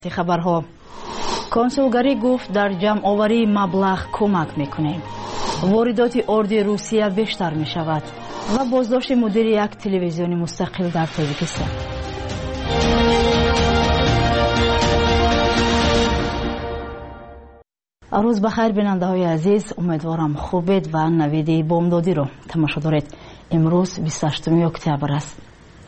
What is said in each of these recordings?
خبرها کنسولگری گفت در جمع آوری مبلغ کمک میکنیم. واردات ارد روسیه بیشتر می شود و بازداشت مدیر یک تلویزیون مستقل در تاجیکستان. روز بخیر بیننده های عزیز، امیدوارم خوبید و نوید بامدادی رو تماشا دارید. امروز 28 اکتبر است.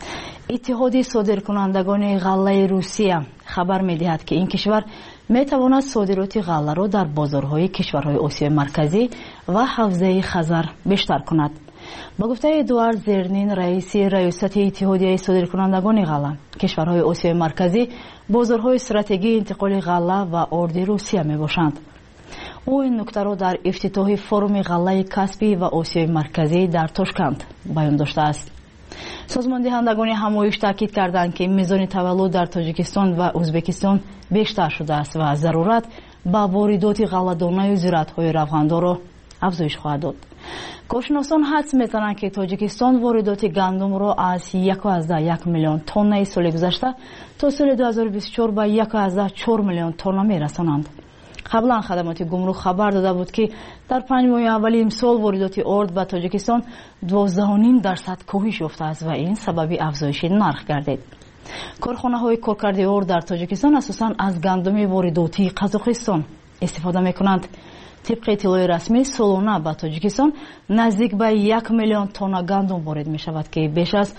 اتحادی صادرکنندگان غله روسیه خبر می‌دهد که این کشور می‌تواند صادرات غله را در بازارهای کشورهای آسیای مرکزی و حوزه خزر بیشتر کند. با گفته ادوارد زرنین، رئیس ریاست اتحادیه صادرکنندگان غله کشورهای آسیای مرکزی، بازارهای استراتژی انتقال غله و ارد روسیه میباشند. او این نکته را در افتتاح فروم غله کاسپی و آسیای مرکزی در تاشکند بیان داشته است. سازمان دهندگان همایش تاکید کردند که میزان تولد در تاجیکستان و ازبکستان بیشتر شده است و ضرورت با واردات غله‌دانه و زراعت‌های روغندار را افزایش خواهد داد. کارشناسان حدس می‌زنند که تاجیکستان واردات گندم را از 1.1 میلیون تن سال گذشته تا سال 2024 به 1.4 میلیون تن می‌رسانند. قبلا خدمات گمرک خبر داده بود که در 5 ماه اول امسال واردات ارد به تاجیکستان 12.5% کاهش یافته است و این سبب افزایش نرخ گردید. کارخانه‌های کارکرد ارد در تاجیکستان اساساً از گندم وارداتی قزاقستان استفاده می‌کنند. طبق اطلاع رسمی سالانه به تاجیکستان نزدیک به 1 میلیون تن گندم وارد می‌شود که بیش از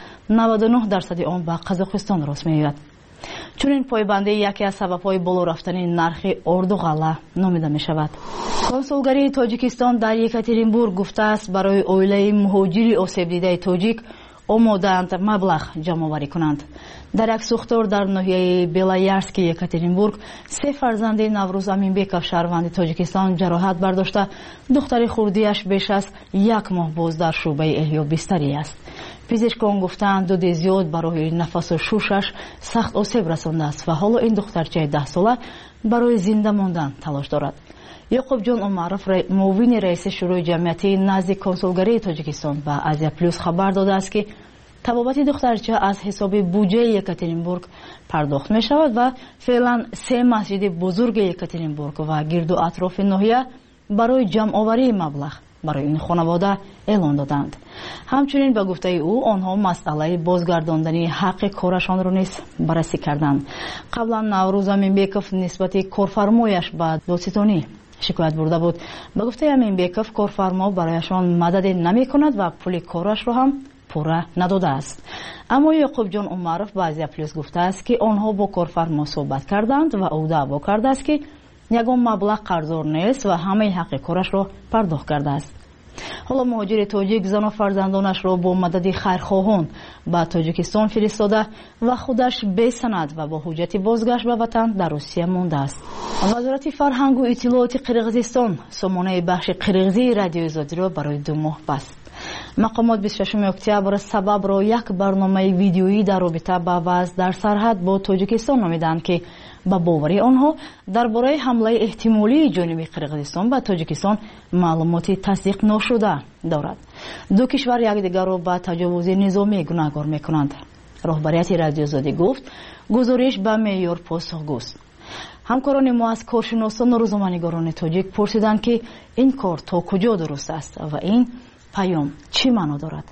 99% آن به قزاقستان راست می‌آید. چون این پایبندی یکی از سبب‌های بالا رفتن نرخ ارد و غله نامیده می‌شود. کنسولگری تاجیکستان در یکاترینبورگ گفته است برای عائله مهاجر آسیب دیده تاجیک آماده‌اند مبلغ جمع‌آوری کنند. در یک سوختار در ناحیه بیلایارسک یکاترینبورگ 3 فرزند نوروز امینبکов شهروند تاجیکستان جراحت برداشته دختر خردیش بیش از 1 ماه باز در شعبه احیا بستری است. پزشکان گفتند دود زیاد برای نفس و شوشش سخت آسیب رسانده است و حالا این دخترچه 10 ساله برای زنده ماندن تلاش دارد. یعقوب جان عمرов معاون رئیس شورای جمعیتی نزد کنسولگری تاجیکستان و آزیا پلوس خبر داده است که تبابت دخترچه از حساب بودجه یکاترینبورگ پرداخت می شود و فعلا 3 مسجد بزرگ یکاترینبورگ و گرد و اطراف ناحیه برای جمع آوری مبلغ برای این خانواده اعلان دادند. همچنین به گفته او آنها مسئله بازگرداندن حق کارشان را نیز بررسی کردند. قبلا نوروز امینبکов نسبت کارفرمایش به دادستانی شکایت برده بود. به گفته امینبکов کارفرما برایشان مدد نمی کند و پول کارش را هم پوره نداده است. اما یعقوب جان عمرов به آزیا پلوس گفته است که آنها با کارفرما صحبت کردند و او دعوا کرده است که یگان مبلغ قرضدار نیست و همه حق کارش را پرداخت کرده است. حالا مهاجر تاجیک زن و فرزندانش را با مدد خیرخواهان به تاجیکستان فرستاده و خودش بی سند و با حجت بازگشت به وطن در روسیه مانده است. وزارت فرهنگ و اطلاعات قرقیزستان سامانه بخش قرقیزی رادیو آزادی را برای 2 ماه بست. مقامات 26 اکتبر سبب را یک برنامه ویدیویی در رابطه با وضع در سرحد با تاجیکستان نامیدند که با باوری آنها درباره حمله احتمالی جانب قرقیزستان به تاجیکستان معلوماتی تصدیق نشده دارد. 2 کشور یکدیگر را به تجاوز نظامی گناهکار می‌کنند. رهبریت رادیو آزادی گفت گزارش به معیار پاسخگوست. همکاران ما از کارشناسان و روزنامه‌نگاران تاجیک پرسیدند که این کار تا کجا درست است و این پیام چی معنا دارد؟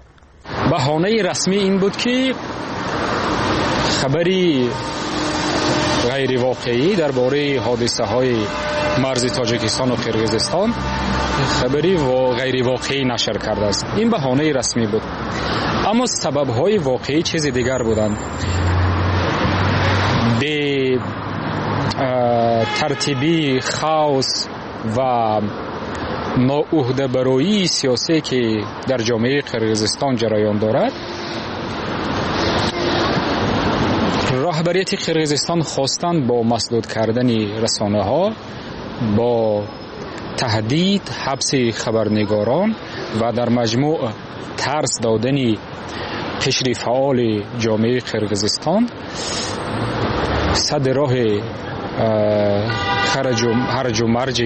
بهانه رسمی این بود که خبری غیر واقعی درباره حادثه های مرز تاجیکستان و قرقیزستان خبری غیر واقعی نشر کرده است. این بهانه رسمی بود، اما سبب های واقعی چیز دیگر بودند. به ترتیبی خاوس و ناعهده‌برایی سیاسی که در جامعه قرقیزستان جریان دارد، رهبریت قرقیزستان خواستند با مسدود کردن رسانه ها، با تهدید حبس خبرنگاران و در مجموع ترس دادن قشر فعال جامعه قرقیزستان صد راه هرج و مرج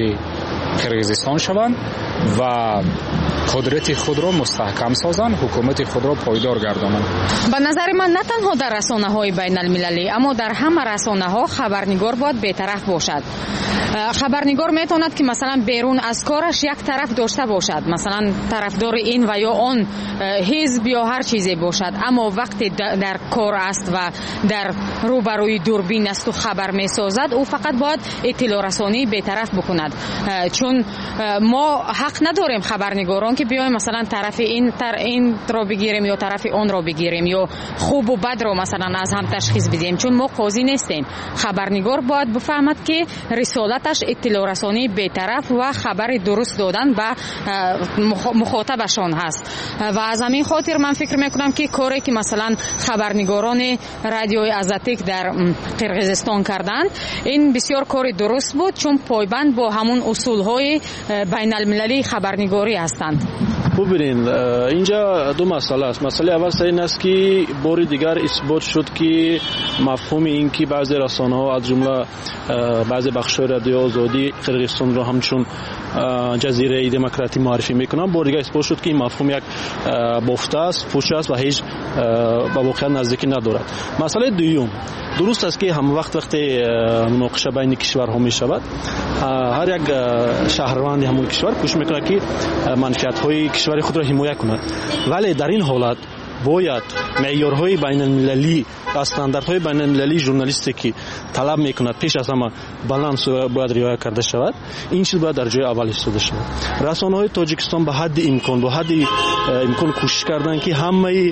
قرقیزستان شوند و قدرت خود را مستحکم سازند، حکومت خود را پایدار گردانند. به نظر من نه تنها در رسانه‌های بین المللی اما در همه رسانه‌ها خبرنگار باید بی‌طرف باشد. خبرنگار میتواند که مثلا بیرون از کارش یک طرف داشته باشد، مثلا طرفدار این و یا آن حزب یا هر چیزی باشد، اما وقتی در کار است و در روبروی دوربین است و خبر میسازد او فقط باید اطلاع رسانی بی‌طرف بکند، چون ما حق نداریم خبرنگاران که بیایم مثلا طرف این را بگیریم یا طرف آن را بگیریم یا خوب و بد را مثلا از هم تشخیص بدیم، چون ما قاضی نیستیم. خبرنگار باید بفهمد که رسالتش اطلاع رسانی بی‌طرف و خبر درست دادن به مخاطبشان هست و از همین خاطر من فکر میکنم که کاری که مثلا خبرنگاران رادیوی آزاتک در قرقیزستان کردند این بسیار کار درست بود، چون پایبند با همون اصولهای بین المللی خبرنگاری هستند. ببینید اینجا دو مسئله است. مسئله اول این است که بار دیگر اثبات شد که مفهوم این که بعضی رسانه‌ها از جمله بعضی بخش‌های رادیو آزادی قرقیزستان را همچون جزیره دموکراتی معرفی میکنن، بار دیگر اثبات شد که این مفهوم یک بافته است، پوچ است و هیچ به واقعیت نزدیکی ندارد. مسئله دوم، درست است که هم وقتی مناقشه بین کشورها می شود هر یک شهروند همون کشور کوشش میکنه که منفعت‌های کشور خود را حمایت کند، ولی در این حالت باید معیارهای بین المللی و استانداردهای بین المللی ژورنالیستیکی طلب میکند پیش از همه بالانس باید رعایت کرده شود. این چیز باید در جای اول ایستاده شود. رسانه‌های تاجیکستان به حد امکان کوشش کردند که همه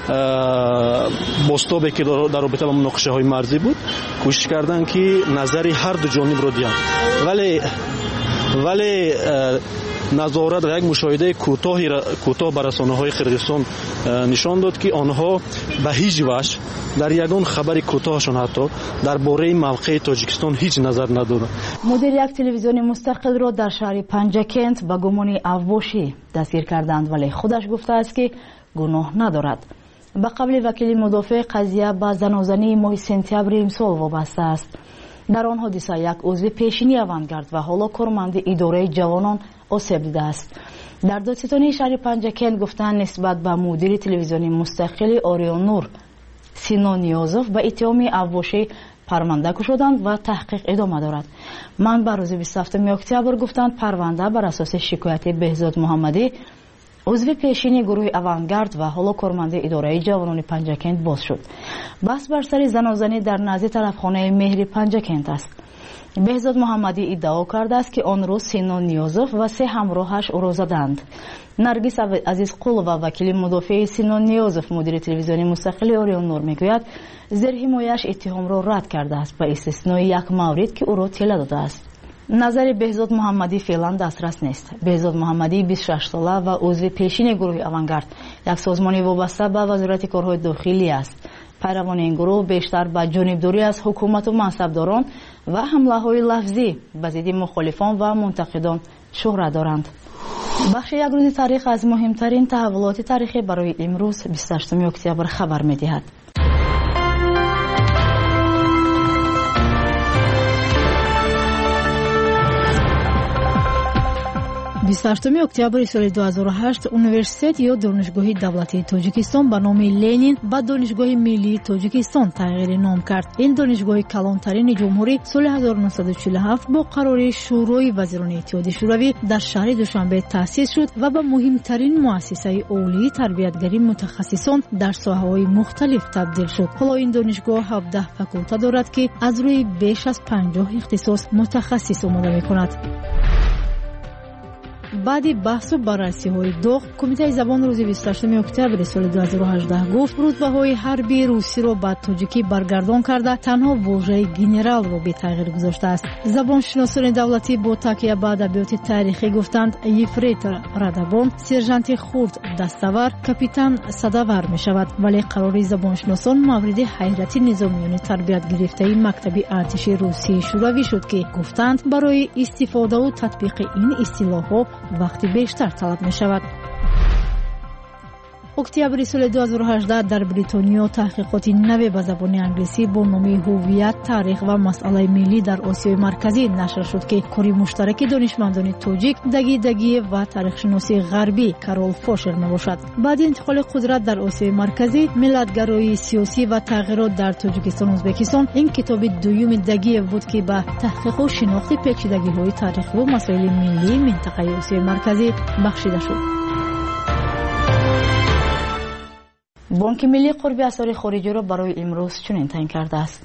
بستابی که در رابطه با مناقشه های مرزی بود کوشش کردند که نظر هر دو جانب را دیدن، ولی نظارت و یک مشاهده کوتاه بر رسانه‌های قرقیزستان نشان داد که آنها به هیچ وجه در یگان خبر کوتاهشان حتی درباره موقع تاجیکستان هیچ نظر ندارند. مدیر یک تلویزیون مستقل را در شهر پنجکент با گمان افباشی دستگیر کردند، ولی خودش گفته است که گناه ندارد. به قبل وکیل مدافع قضیه به زنازنی ماه سپتامبر امسال وابسته است. در آن حادثه یک عضو پیشینی اوانگارد و حالا کارمند اداره جوانان آسیب دیده است. در دادستانی شهر پنجکент گفتند نسبت به مدیر تلویزیون مستقل آریون نور سینان نیازوف به اتهام افباشی پرونده گشودند و تحقیق ادامه دارد. منبع روز 27 اکتبر گفتند پرونده بر اساس شکایت بهزاد محمدی عضو پیشین گروه اوانگارد و حالا کارمند اداره جوانان پنجکент باز شد. بحث بر سر زنازنی در نزد طرفخانه مهر پنجکent است. بهزاد محمدی ادعا کرده است که آن روز سینان نیازوف و 3 همراهش او را زدند. نرگس عزیزقل و وکیل مدافع سینان نیازوف مدیر تلویزیون مستقل آریون نور میگوید زیر حمایه‌اش اتهام را رد کرده است به استثنای یک مورد که او را طلا داده است. نظر بهزاد محمدی فعلا دسترس نیست. بهزاد محمدی 26 ساله و عضو پیشین گروه اوانگارد، یک سازمان وابسته به وزارت کارهای داخلی است. پیروان این گروه بیشتر به جانبداری از حکومت و منصبداران و حمله‌های لفظی به ضد مخالفان و منتقدان شهرت دارند. بخش یک روز تاریخ از مهمترین تحولات تاریخی برای امروز 28 اکتبر خبر می‌دهد. 28 октябри соли 2008 университет ё донишгоҳи давлатии тоҷикистон ба номи Ленин ба донишгоҳи миллии тоҷикистон тағйири ном кард. ин донишгоҳи калонтарини ҷумҳурӣ соли 1947 бо қарори шӯрои вазирони иттиҳоди шӯравӣ дар шаҳри душанбе таъсис шуд ва ба муҳимтарин муассисаи олии тарбиятгарии мутахассисон дар соҳаҳои мухталиф табдил шуд. ҳоло ин донишгоҳ 17 факулта дорад ки аз рӯи беш аз 50 ихтисос мутахассис омода мекунад. баъди баҳсу баррасиҳои доғ кумитаи забон рӯзи 28 октябри соли 2018 гуфт рутбаҳои ҳарбии русиро ба тоҷикӣ баргардон карда танҳо вожаи генералро бетағйир гузоштааст. забоншиносони давлатӣ бо такя ба адабиёти таърихӣ гуфтанд ефрейтор радабон, сержанти хурд dastavар, капитан садавар мешавад, вале қарори забоншиносон мавриди ҳайрати низомиёни тарбият гирифтаи мактаби артиши русии шӯравӣ шуд ки гуфтанд барои истифодаву татбиқи ин истилоҳҳо вақти бештар талаб мешавад. октябри соли 2018 дар бритониё таҳқиқоти наве ба забони англисӣ бо номи ҳуввият, таърих ва масъалаи миллӣ дар осиёи марказӣ нашр шуд ки кори муштараки донишмандони тоҷик Даги Дагиев ва таърихшиноси ғарбӣ Карол Фошер мебошад. баъди интиқоли қудрат дар осиёи марказӣ, миллатгароии сиёсӣ ва тағйирот дар Тоҷикистон Ӯзбекистон, ин китоби дуюми Дагиев буд ки ба таҳқиқу шинохти печидагиҳои таърихиву масоили миллии минтақаи осиёи марказӣ бахшида шуд. бонки миллӣ қурби асъори хориҷиро барои имрӯз чунин таъин кардааст.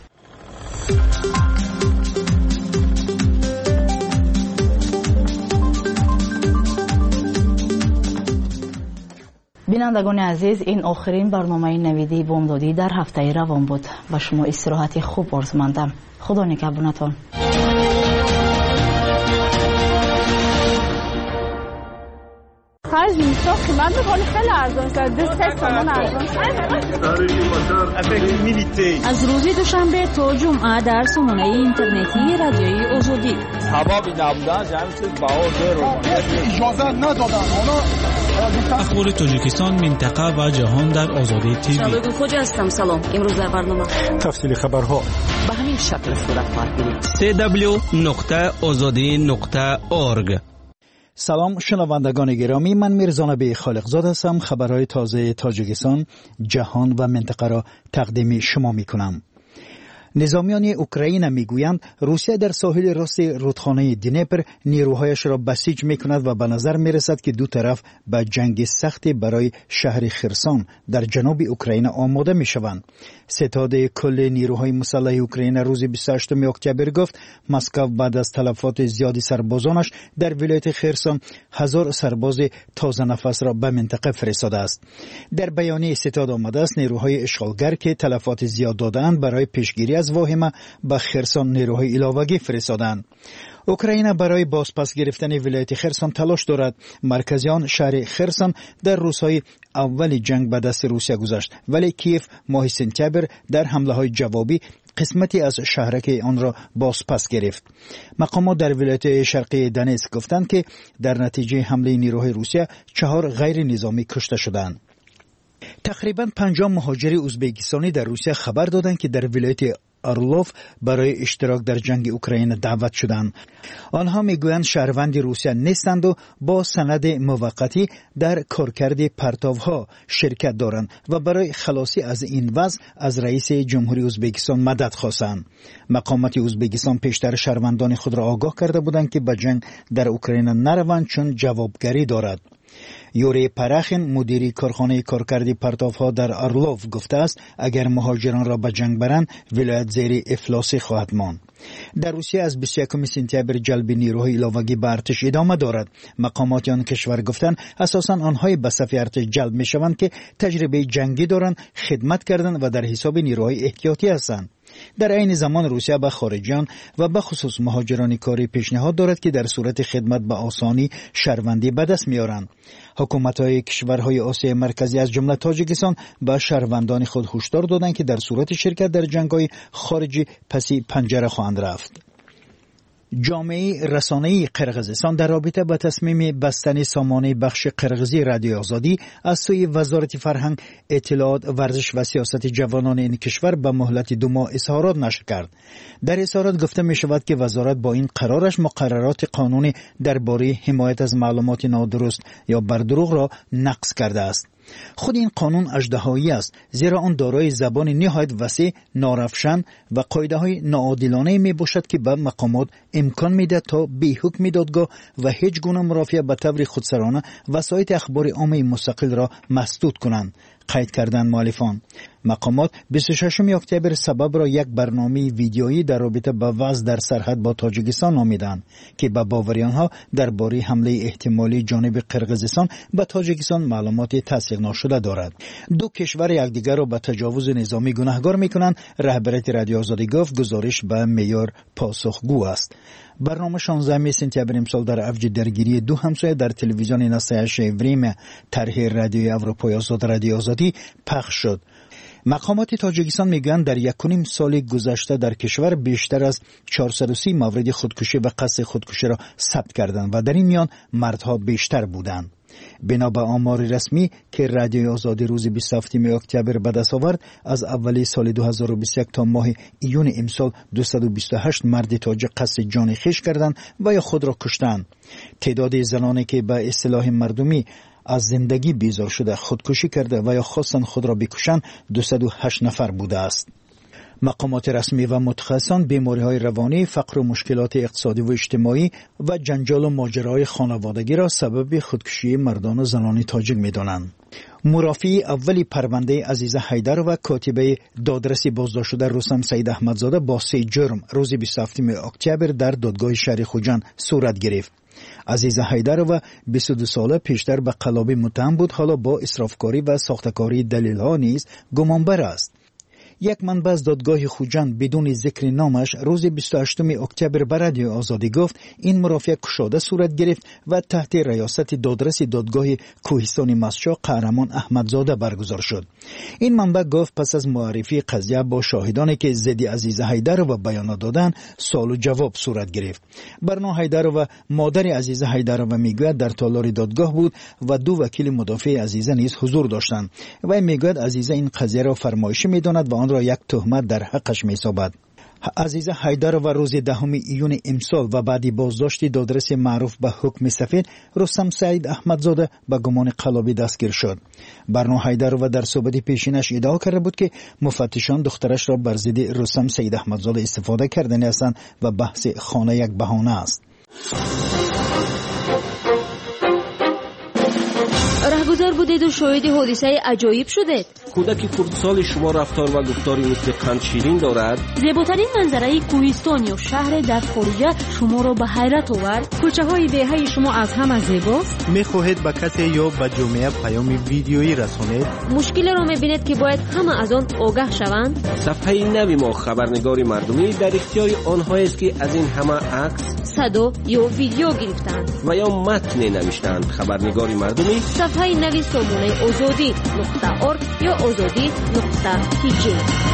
бинандагони азиз, ин охирин барномаи навидии бомдодӣ дар ҳафтаи равон буд. ба шумо истироҳати хуб орзумандам. худо нигҳбонатон. خرج میشه قیمت میکنه خیلی ارزان شد 2 تومان ارزان از روز دوشنبه تا جمعه در سامانه اینترنتی رادیوی آزادی سبب نبودن جمعیت بهار اجازه ندادن اخبار تاجیکستان، منطقه و جهان در آزادی تیوی. شبکه خوجا هستم. سلام. امروز در برنامه تفصیل خبرها به همین شکل صورت می‌گیرد. www.azadi.org. سلام شنوندگان گرامی، من میرزا نبی خالقزاد هستم. خبرهای تازه تاجیکستان، جهان و منطقه را تقدیم شما میکنم. نظامیان اوکراین میگویند روسیه در ساحل راست رودخانه دنیپر نیروهایش را بسیج میکند و به نظر میرسد که دو طرف به جنگ سختی برای شهر خرسان در جنوب اوکراین آماده میشوند. ستاد کل نیروهای مسلح اوکراین روز 28 اکتبر گفت مسکو بعد از تلفات زیادی سربازانش در ولایت خرسان 1000 سرباز تازه نفس را به منطقه فرستاده است. در بیانیه ستاد آمده است نیروهای اشغالگر که تلفات زیاد دادند برای پیشگیری از واهمه به خرسان نیروهای علاوگی فرستادند. اوکراین برای بازپس گرفتن ولایت خرسان تلاش دارد. مرکزیان شهر خرسان در روزهای اول جنگ به دست روسیه گذاشت، ولی کیف ماه سپتامبر در حمله‌های جوابی قسمتی از شهرک آن را بازپس گرفت. مقامات در ولایت شرقی دنیتسک گفتند که در نتیجه حمله نیروهای روسیه 4 غیر نظامی کشته شدند. تقریباً 50 مهاجر ازبکستانی در روسیه خبر دادند که در ولایت آرلوف برای اشتراک در جنگ اوکراین دعوت شدند. آنها میگویند شهروند روسیه نیستند و با سند موقتی در کارکرد پرتاوها شرکت دارند و برای خلاصی از این وضع از رئیس جمهوری ازبکستان مدد خواستند. مقامات ازبکستان پیشتر شهروندان خود را آگاه کرده بودند که به جنگ در اوکراین نروند چون جوابگری دارد. یوری پرخین مدیری کارخانه کارکردی پرتافها در آرلوف گفته است اگر مهاجران را به جنگ برند ولایت زیر افلاسی خواهد ماند. در روسیه از 21 سپتامبر جلب نیروهای علاوگی به ارتش ادامه دارد. مقامات آن کشور گفتند اساساً آنهای به صف ارتش جلب میشوند که تجربه جنگی دارند، خدمت کردند و در حساب نیروهای احتیاطی هستند. در عین زمان روسیه به خارجیان و به خصوص مهاجران کاری پیشنهاد دارد که در صورت خدمت به آسانی شهروندی به دست میارند. حکومت‌های کشورهای آسیای مرکزی از جمله تاجیکستان به شهروندان خود هشدار دادند که در صورت شرکت در جنگ‌های خارجی پسی پنجره خواهند رفت. جامعه رسانه‌ای قرقیزستان در رابطه با تصمیم بستن سامانه بخش قرقیزی رادیو آزادی از سوی وزارت فرهنگ، اطلاعات، ورزش و سیاست جوانان این کشور به مهلت 2 ماه اظهارات نشر کرد. در اظهارات گفته می شود که وزارت با این قرارش مقررات قانونی درباره حمایت از معلومات نادرست یا بر دروغ را نقض کرده است. خود این قانون اژدهایی است، زیرا آن دارای زبان نهایت وسیع، نارفشن و قاعده‌های ناعادلانه میباشد که به مقامات امکان میده تا بی حکم دادگاه و هیچ گونه مرافعه به طور خودسرانه وسایط اخبار عامه مستقل را مسدود کنند. قید کردن مؤلفان. مقامات 26 اکتبر سبب را یک برنامه ویدیویی در رابطه با وضع در سرحد با تاجیکستان نامیدند که به باوری آنها درباره حمله احتمالی جانب قرقیزستان به تاجیکستان معلومات تصدیق نشده دارد. 2 کشور یکدیگر را به تجاوز نظامی گناهکار می‌کنند. رهبریت رادیو آزادی گفت گزارش به معیار پاسخگو است. برنامه 16 سپتامبر امسال در اوج درگیری 2 همسایه در تلویزیون نصایش وریم طرح رادیوی اروپای آزاد رادیو آزادی پخش شد. مقامات تاجیکستان میگویند در 1.5 سال گذشته در کشور بیشتر از 430 مورد خودکشی و قصد خودکشی را ثبت کردند و در این میان مردها بیشتر بودند. بنا به آمار رسمی که رادیوی آزادی روز 27 اکتبر به دست آورد، از اولی سال 2021 تا ماه ایون امسال 228 مرد تاجیک قصد جان خویش کردند و یا خود را کشتند. تعداد زنانی که به اصطلاح مردمی از زندگی بیزار شده خودکشی کرده و یا خواستند خود را بکشند 208 نفر بوده است. مقامات رسمی و متخصصان بیماری‌های روانی، فقر و مشکلات اقتصادی و اجتماعی و جنجال و ماجراهای خانوادگی را سبب خودکشی مردان و زنان تاجیک می‌دانند. مرافعی اولی پرونده عزیزه حیدر و کاتبه دادرسی بازداشت شده رستم سید احمدزاده با 3 جرم روز 27 اکتبر در دادگاه شهر خوجند صورت گرفت. عزیزه حیدر و 22 ساله پیشتر به قلابی متهم بود، حالا با اسرافکاری و ساختکاری دلیل‌ها نیز گمانبر است. یک منبع از دادگاه خوجند بدون ذکر نامش روز 28 اکتبر به رادیو آزادی گفت این مرافعه کشاده صورت گرفت و تحت ریاست دادرس دادگاه کوهستان مسجد قهرمان احمدزاده برگزار شد. این منبع گفت پس از معرفی قضیه با شاهدانی که ضد عزیزه حیدر و بیان دادن سوال و جواب صورت گرفت. برنا حیدر و مادر عزیزه حیدر و میگوید در تالار دادگاه بود و 2 وکیل مدافع عزیزه نیز حضور داشتند و میگوید عزیزه این قضیه را فرمایشی میداند و آن را یک تهمت در حقش می‌سازد. عزیزه حیدر و روز 10 ایون امسال و بعدی بازداشت دادرس معروف به حکم سفید رستم سید احمدزاده به گمان قلابی دستگیر شد. برنا حیدر و در صحبت پیشینش ادعا کرده بود که مفتشان دخترش را بر ضد رستم سید احمدزاده استفاده کردنی هستند و بحث خانه یک بهانه است. رهگذر بودید و شاهد حادثه عجایب شدید. کودک خردسال شما رفتار و گفتاری مثل قند شیرین دارد. زیباترین منظره کوهستان یا شهر در خارج شما را به حیرت آورد. کوچه های دهه شما از همه زیباست. میخواهید به کسی یا به جامعه پیام ویدیویی رسانید؟ مشکل را میبینید که باید همه از آن آگاه شوند. صفحه نوی ما خبرنگاری مردمی در اختیار آنهایی است که از این همه عکس، صدا یا ویدیو گرفتند و یا متن نوشتند. خبرنگاری مردمی صفحه نوی سامانه آزادی.org یا آزادی.tg.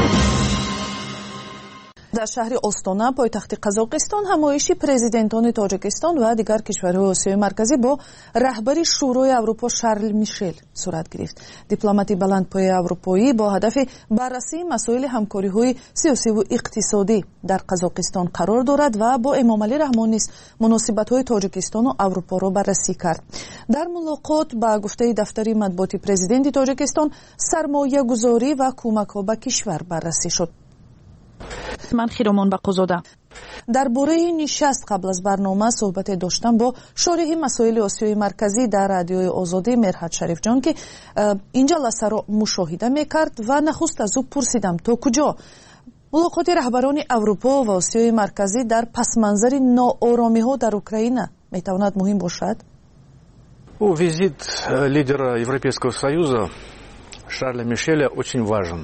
در شهر استانا پایتخت قزاقستان همایشی پرزیدنتان تاجیکستان و دیگر کشورهای آسیای مرکزی با رهبر شورای اروپا شارل میشل صورت گرفت. دیپلماتی بلندپایه اروپایی با هدف بررسی مسائل همکاری‌های سیاسی و اقتصادی در قزاقستان قرار دارد و با امامعلی رحمان نیز مناسبت‌های تاجیکستان و اروپا را بررسی کرد. در ملاقات با گفته دفتر مطبوعاتی پرزیدنت تاجیکستان سرمایه‌گذاری و کمک‌ها به کشور بررسی شد. من خیرمان بقوزاده در باره نشست قبل از برنامه صحبت داشتم با شارح مسائل آسیای مرکزی در رادیوی آزادی مرحت شریف جان که اینجا لحظه را مشاهده میکرد و نخست از او پرسیدم تا کجا ملاقات رهبران اروپا و آسیای مرکزی در پس منظر ناآرامی ها در اوکراین میتواند مهم باشد. Визит лидера Европейского Союза Шарля Мишеля очень важен.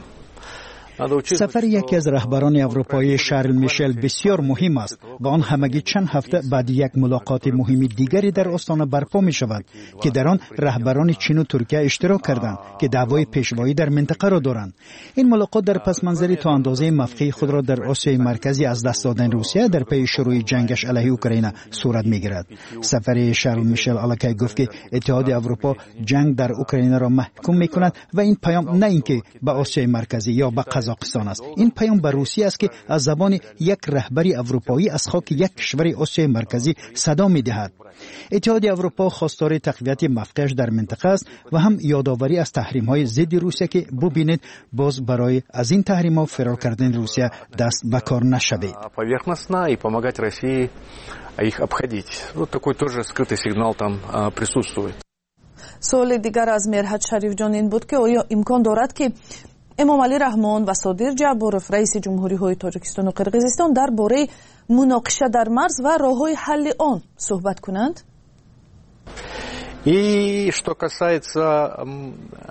سفر یکی از رهبران اروپایی شارل میشل بسیار مهم است و آن همگی چند هفته بعد یک ملاقات مهم دیگری در استان برپا می شود که در آن رهبران چین و ترکیه اشتراک کردند که دعوای پیشوایی در منطقه را دارند. این ملاقات در پس منظری تا اندازه موقع خود را در آسیای مرکزی از دست دادن روسیه در پی شروع جنگش علیه اوکراین صورت می گیرد. سفر شارل میشل الکی گفت که اتحاد اروپا جنگ در اوکراین را محکوم می کند و این پیام نه اینکه به آسیای مرکزی یا به قزاقستان است، این پیام به روسیه است که از زبان یک رهبری اروپایی از خاک یک کشور آسیای مرکزی صدا می‌دهد. اتحاد اروپا خواستار تقویت موقعش در منطقه است و هم یادآوری از تحریم‌های ضد روسیه که ببینید باز برای از این تحریم‌ها فرار کردن روسیه دست به کار نشود. Поверхностно и помогать России их обходить. Вот такой тоже скрытый сигнал там присутствует. سوال دیگر از مرحت شریف جان این بود که آیا امکان دارد که امامعلی رحمان و صادر جعبارов رئیس جمهوری‌های تاجیکستان و قرقیزستان درباره مناقشه در مرز و راه‌های حل آن صحبت کنند؟ И что касается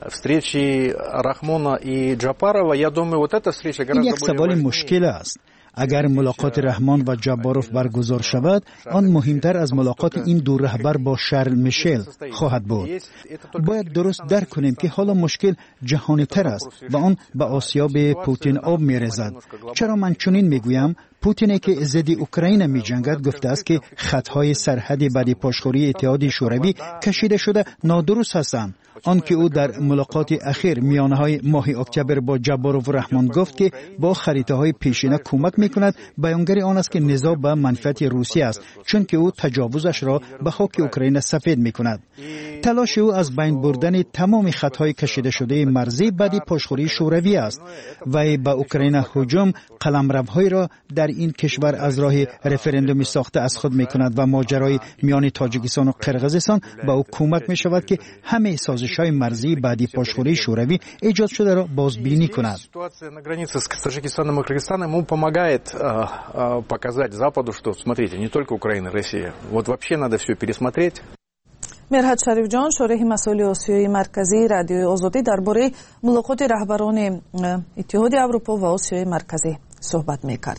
встречи Рахмона и Джапарова, я думаю, вот эта встреча гораздо более سوال مشکل است. اگر ملاقات رحمان و جباروف برگزار شود، آن مهمتر از ملاقات این دو رهبر با شارل میشل خواهد بود. باید درست درک کنیم که حالا مشکل جهانی تر است و آن به آسیاب پوتین آب می‌ریزد. چرا من چنین میگویم؟ پوتینی که ضد اوکراین می‌جنگد گفته است که خطهای سرحدی بعد پاشخوری اتحاد شوروی کشیده شده نادرست هستند. آنکه او در ملاقات اخیر میانه‌های ماه اکتبر با جباروف و رحمان گفت که با خریطه‌های پیشینه کمک می‌کند، بیانگر آن است که نزاع به منفعت روسیه است، چون که او تجاوزش را به خاک اوکراین سفید می‌کند. تلاش او از بین بردن تمام خطهای کشیده شده مرزی بعد پاشخوری شوروی است و به اوکراین هجوم قلمروهایی را در این کشور از راه رفراندوم ساخته از خود می‌کند و ماجرای میان تاجیکستان و قرقیزستان به او کمک می‌شود که همه سازش‌های مرزی بعد پاشخوری شوروی ایجاد شده را بازبینی کند. Ситуация на границе с Таджикистаном и Кыргызстаном ему помогает показать Западу, что смотрите, не только Украина, Россия. Вот вообще надо все пересмотреть. مرحت شریف جان، شارح مسائل آسیای مرکزی رادیوی آزادی درباره ملاقات رهبران اتحاد اروپا و آسیای مرکزی صحبت می‌کرد.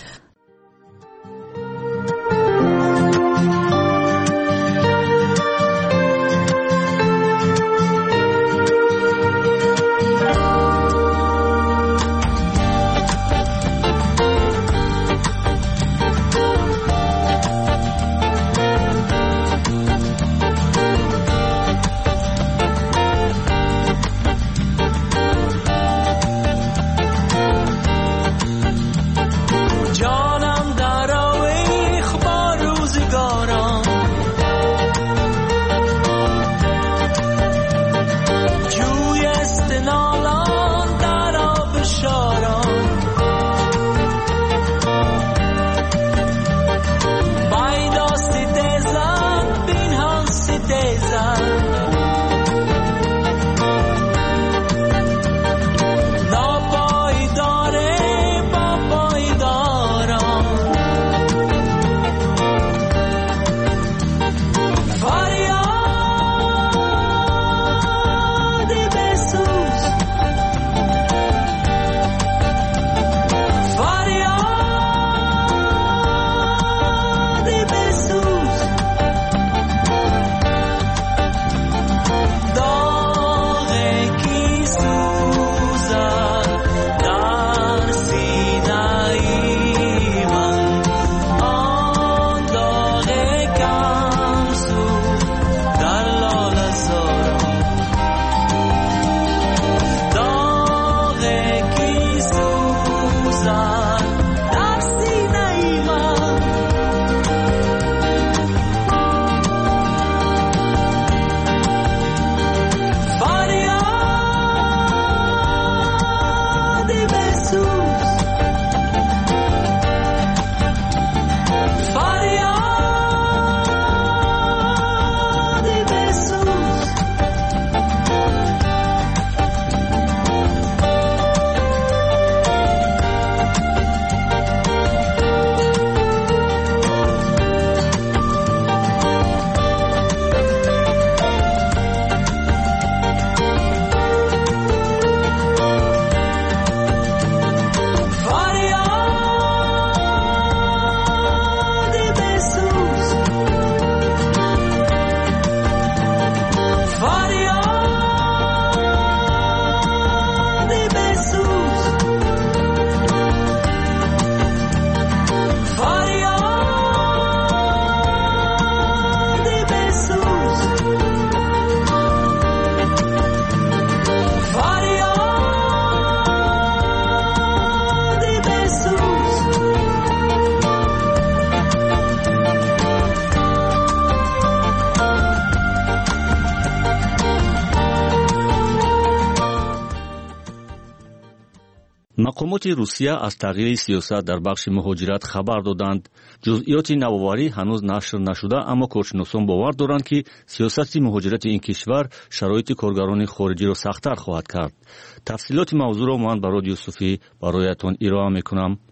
مقامات روسیه از تغییر سیاست در بخش مهاجرت خبر دادند. جزئیات نوآوری هنوز نشر نشده، اما کارشناسان باور دارند که سیاست مهاجرت این کشور شرایط کارگران خارجی را سخت‌تر خواهد کرد. تفصیلات موضوع را من برای یوسفی برایتان ارائه می‌کنم.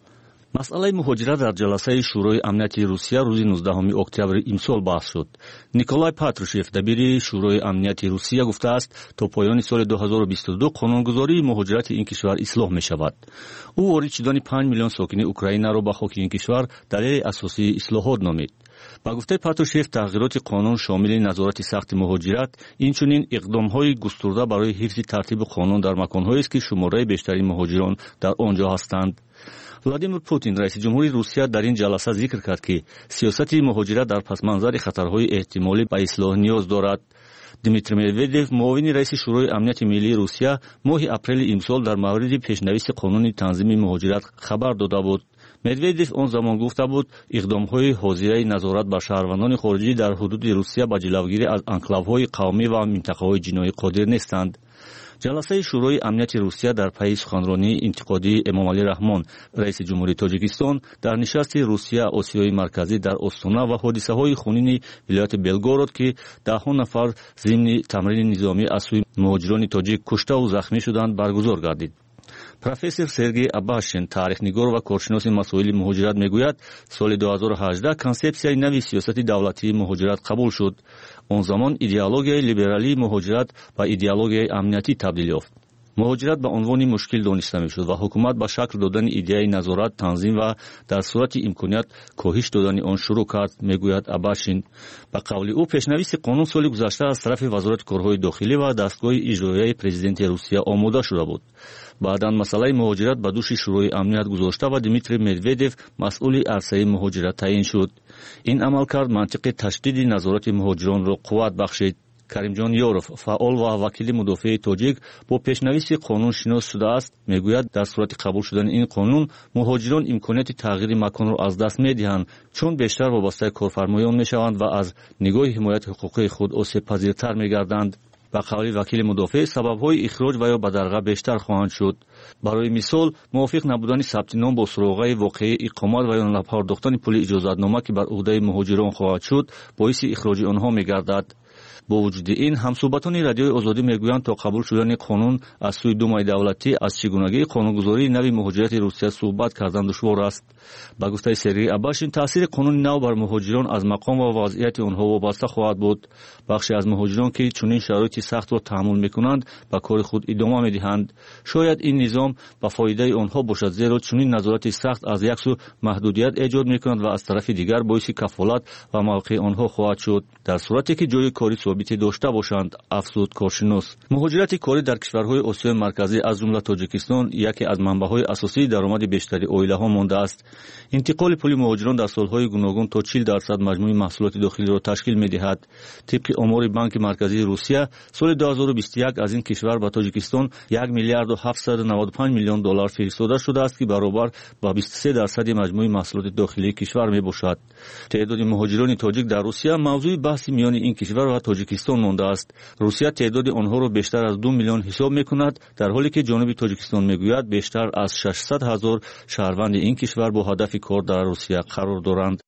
مسئله مهاجرت در جلسه شورای امنیت روسیه روز 19 اکتبر امسال بحث شد. نیکولای پاتروشف دبیر شورای امنیت روسیه گفته است تا پایان سال 2022 قانونگذاری مهاجرت این کشور اصلاح می شود. او وارد شدن 5 میلیون ساکن اوکراین را به خاک این کشور دلیل اساسی اصلاحات نامید. با گفته پاتروشف تغییرات قانون شامل نظارت سخت مهاجرت اینچنین اقدام‌های گسترده برای حفظ ترتیب قانون در مکان‌هایی است که شماره بیشتری مهاجران در آنجا هستند. ولادیمیر پوتین رئیس جمهوری روسیه در این جلسه ذکر کرد که سیاست مهاجرت در پس منظر خطرهای احتمالی به اصلاح نیاز دارد. دیمیتری مدودوف معاون رئیس شورای امنیت ملی روسیه ماه اپریل امسال در مورد پیشنویس قانون تنظیم مهاجرت خبر داده بود. مدودوف آن زمان گفته بود اقدام‌های حاضره نظارت بر شهروندان خارجی در حدود روسیه به جلوگیری از انکلاوهای قومی و منطقه‌های جنایی قادر نیستند. جلسه شورای امنیت روسیه در پی سخنرانی انتقادی امامعلی رحمان رئیس جمهوری تاجیکستان در نشست روسیه آسیای مرکزی در استانا و حادثه‌های خونین ولایت بلگورود که ده‌ها نفر ضمن تمرین نظامی از سوی مهاجران تاجیک کشته و زخمی شدند برگزار گردید. پروفسور سرگئی اباشین تاریخ‌نگار و کارشناس مسائل مهاجرت میگوید سال 2018 کنسپسیای نوی سیاست دولتی مهاجرت قبول شد. آن زمان ایدئولوژی لیبرالی مهاجرت به ایدئولوژی امنیتی تبدیل یافت. مهاجرت به عنوان مشکل دانسته میشد و حکومت به شکل دادن ایده نظارت تنظیم و در صورت امکانیت کاهش دادن آن شروع کرد میگوید اباشین. به قول او پیشنویس قانون سال گذشته از طرف وزارت کارهای داخلی و دستگاه اجرایی پرزیدنت روسیه آماده شده بود. بعداً مسئله مهاجرت به دوش شورای امنیت گذاشته و دیمیتری مدودوف مسئول عرصه مهاجرت تعیین شد. این عملکرد منطق تشدید نظارت مهاجران را قوت بخشید. کریمجان یوروف فعال و وکیل مدافع تاجیک با پیشنویس قانون شناس شده است. میگوید در صورت قبول شدن این قانون مهاجران امکانیت تغییر مکان را از دست میدهند چون بیشتر وابسته کارفرمایان میشوند و از نگاه حمایت حقوقی خود آسیب پذیرتر میگردند. با قول وکیل مدافع سبب‌های اخراج و یا بدرقه بیشتر خواهند شد. برای مثال موافق نبودن ثبت نام با سراغ واقعی اقامت و یا نپرداختن پول اجازتنامه که بر عهده مهاجران خواهد شد باعث اخراج آنها میگردد. با وجود این همصحبتان رادیوی آزادی میگویند تا قبول شدن قانون از سوی دومای دولتی از چگونگی قانونگذاری نوی مهاجرت روسیه صحبت کردن دشوار است. با گفته سرگئی اباشین تاثیر قانون نو بر مهاجران از مقام و وضعیت آنها وابسته خواهد بود. بخشی از مهاجران که چنین شرایط سخت را تحمل میکنند به کار خود ادامه میدهند. شاید این نظام به فایده آنها باشد زیرا چنین نظارت سخت از یک سو محدودیت ایجاد میکند و از طرف دیگر باعث کفالت و موقع آنها خواهد شد در صورتی که جای کاری ثابت داشته باشند. افزود کارشناس مهاجرت کاری در کشورهای آسیای مرکزی از جمله تاجیکستان یکی از منبع‌های اساسی درآمد بیشتری عائله‌ها مانده است. انتقال پول مهاجران در سالهای گوناگون تا 40% مجموع محصولات داخلی را تشکیل می‌دهد. طبق آمار بانک مرکزی روسیه سال 2021 از این کشور به تاجیکستان 1 میلیارد و 795 میلیون دلار فرستاده شده است که برابر با 23% مجموع محصولات داخلی کشور میباشد. تعداد مهاجران تاجیک در روسیه موضوع بحث میان این کشور و تاجیکستان مانده است. روسیه تعداد آنها را بیشتر از 2 میلیون حساب میکند در حالی که جانب تاجیکستان میگوید بیشتر از 600,000 شهروند این کشور با هدف کار در روسیه قرار دارند.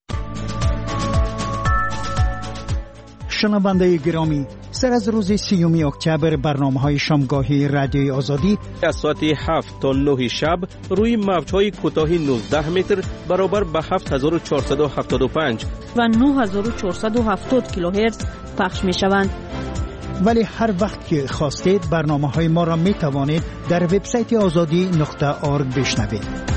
شنونده گرامی، سر از روز 30 اکتبر برنامه‌های شامگاهی رادیوی آزادی از ساعت 7 تا 9 شب روی موج‌های کوتاه 19 متر برابر به 7475 و 9470 کیلوهرتز پخش می‌شوند. ولی هر وقت که خواستید برنامه‌های ما را می‌توانید در وبسایت azadi.org بشنوید.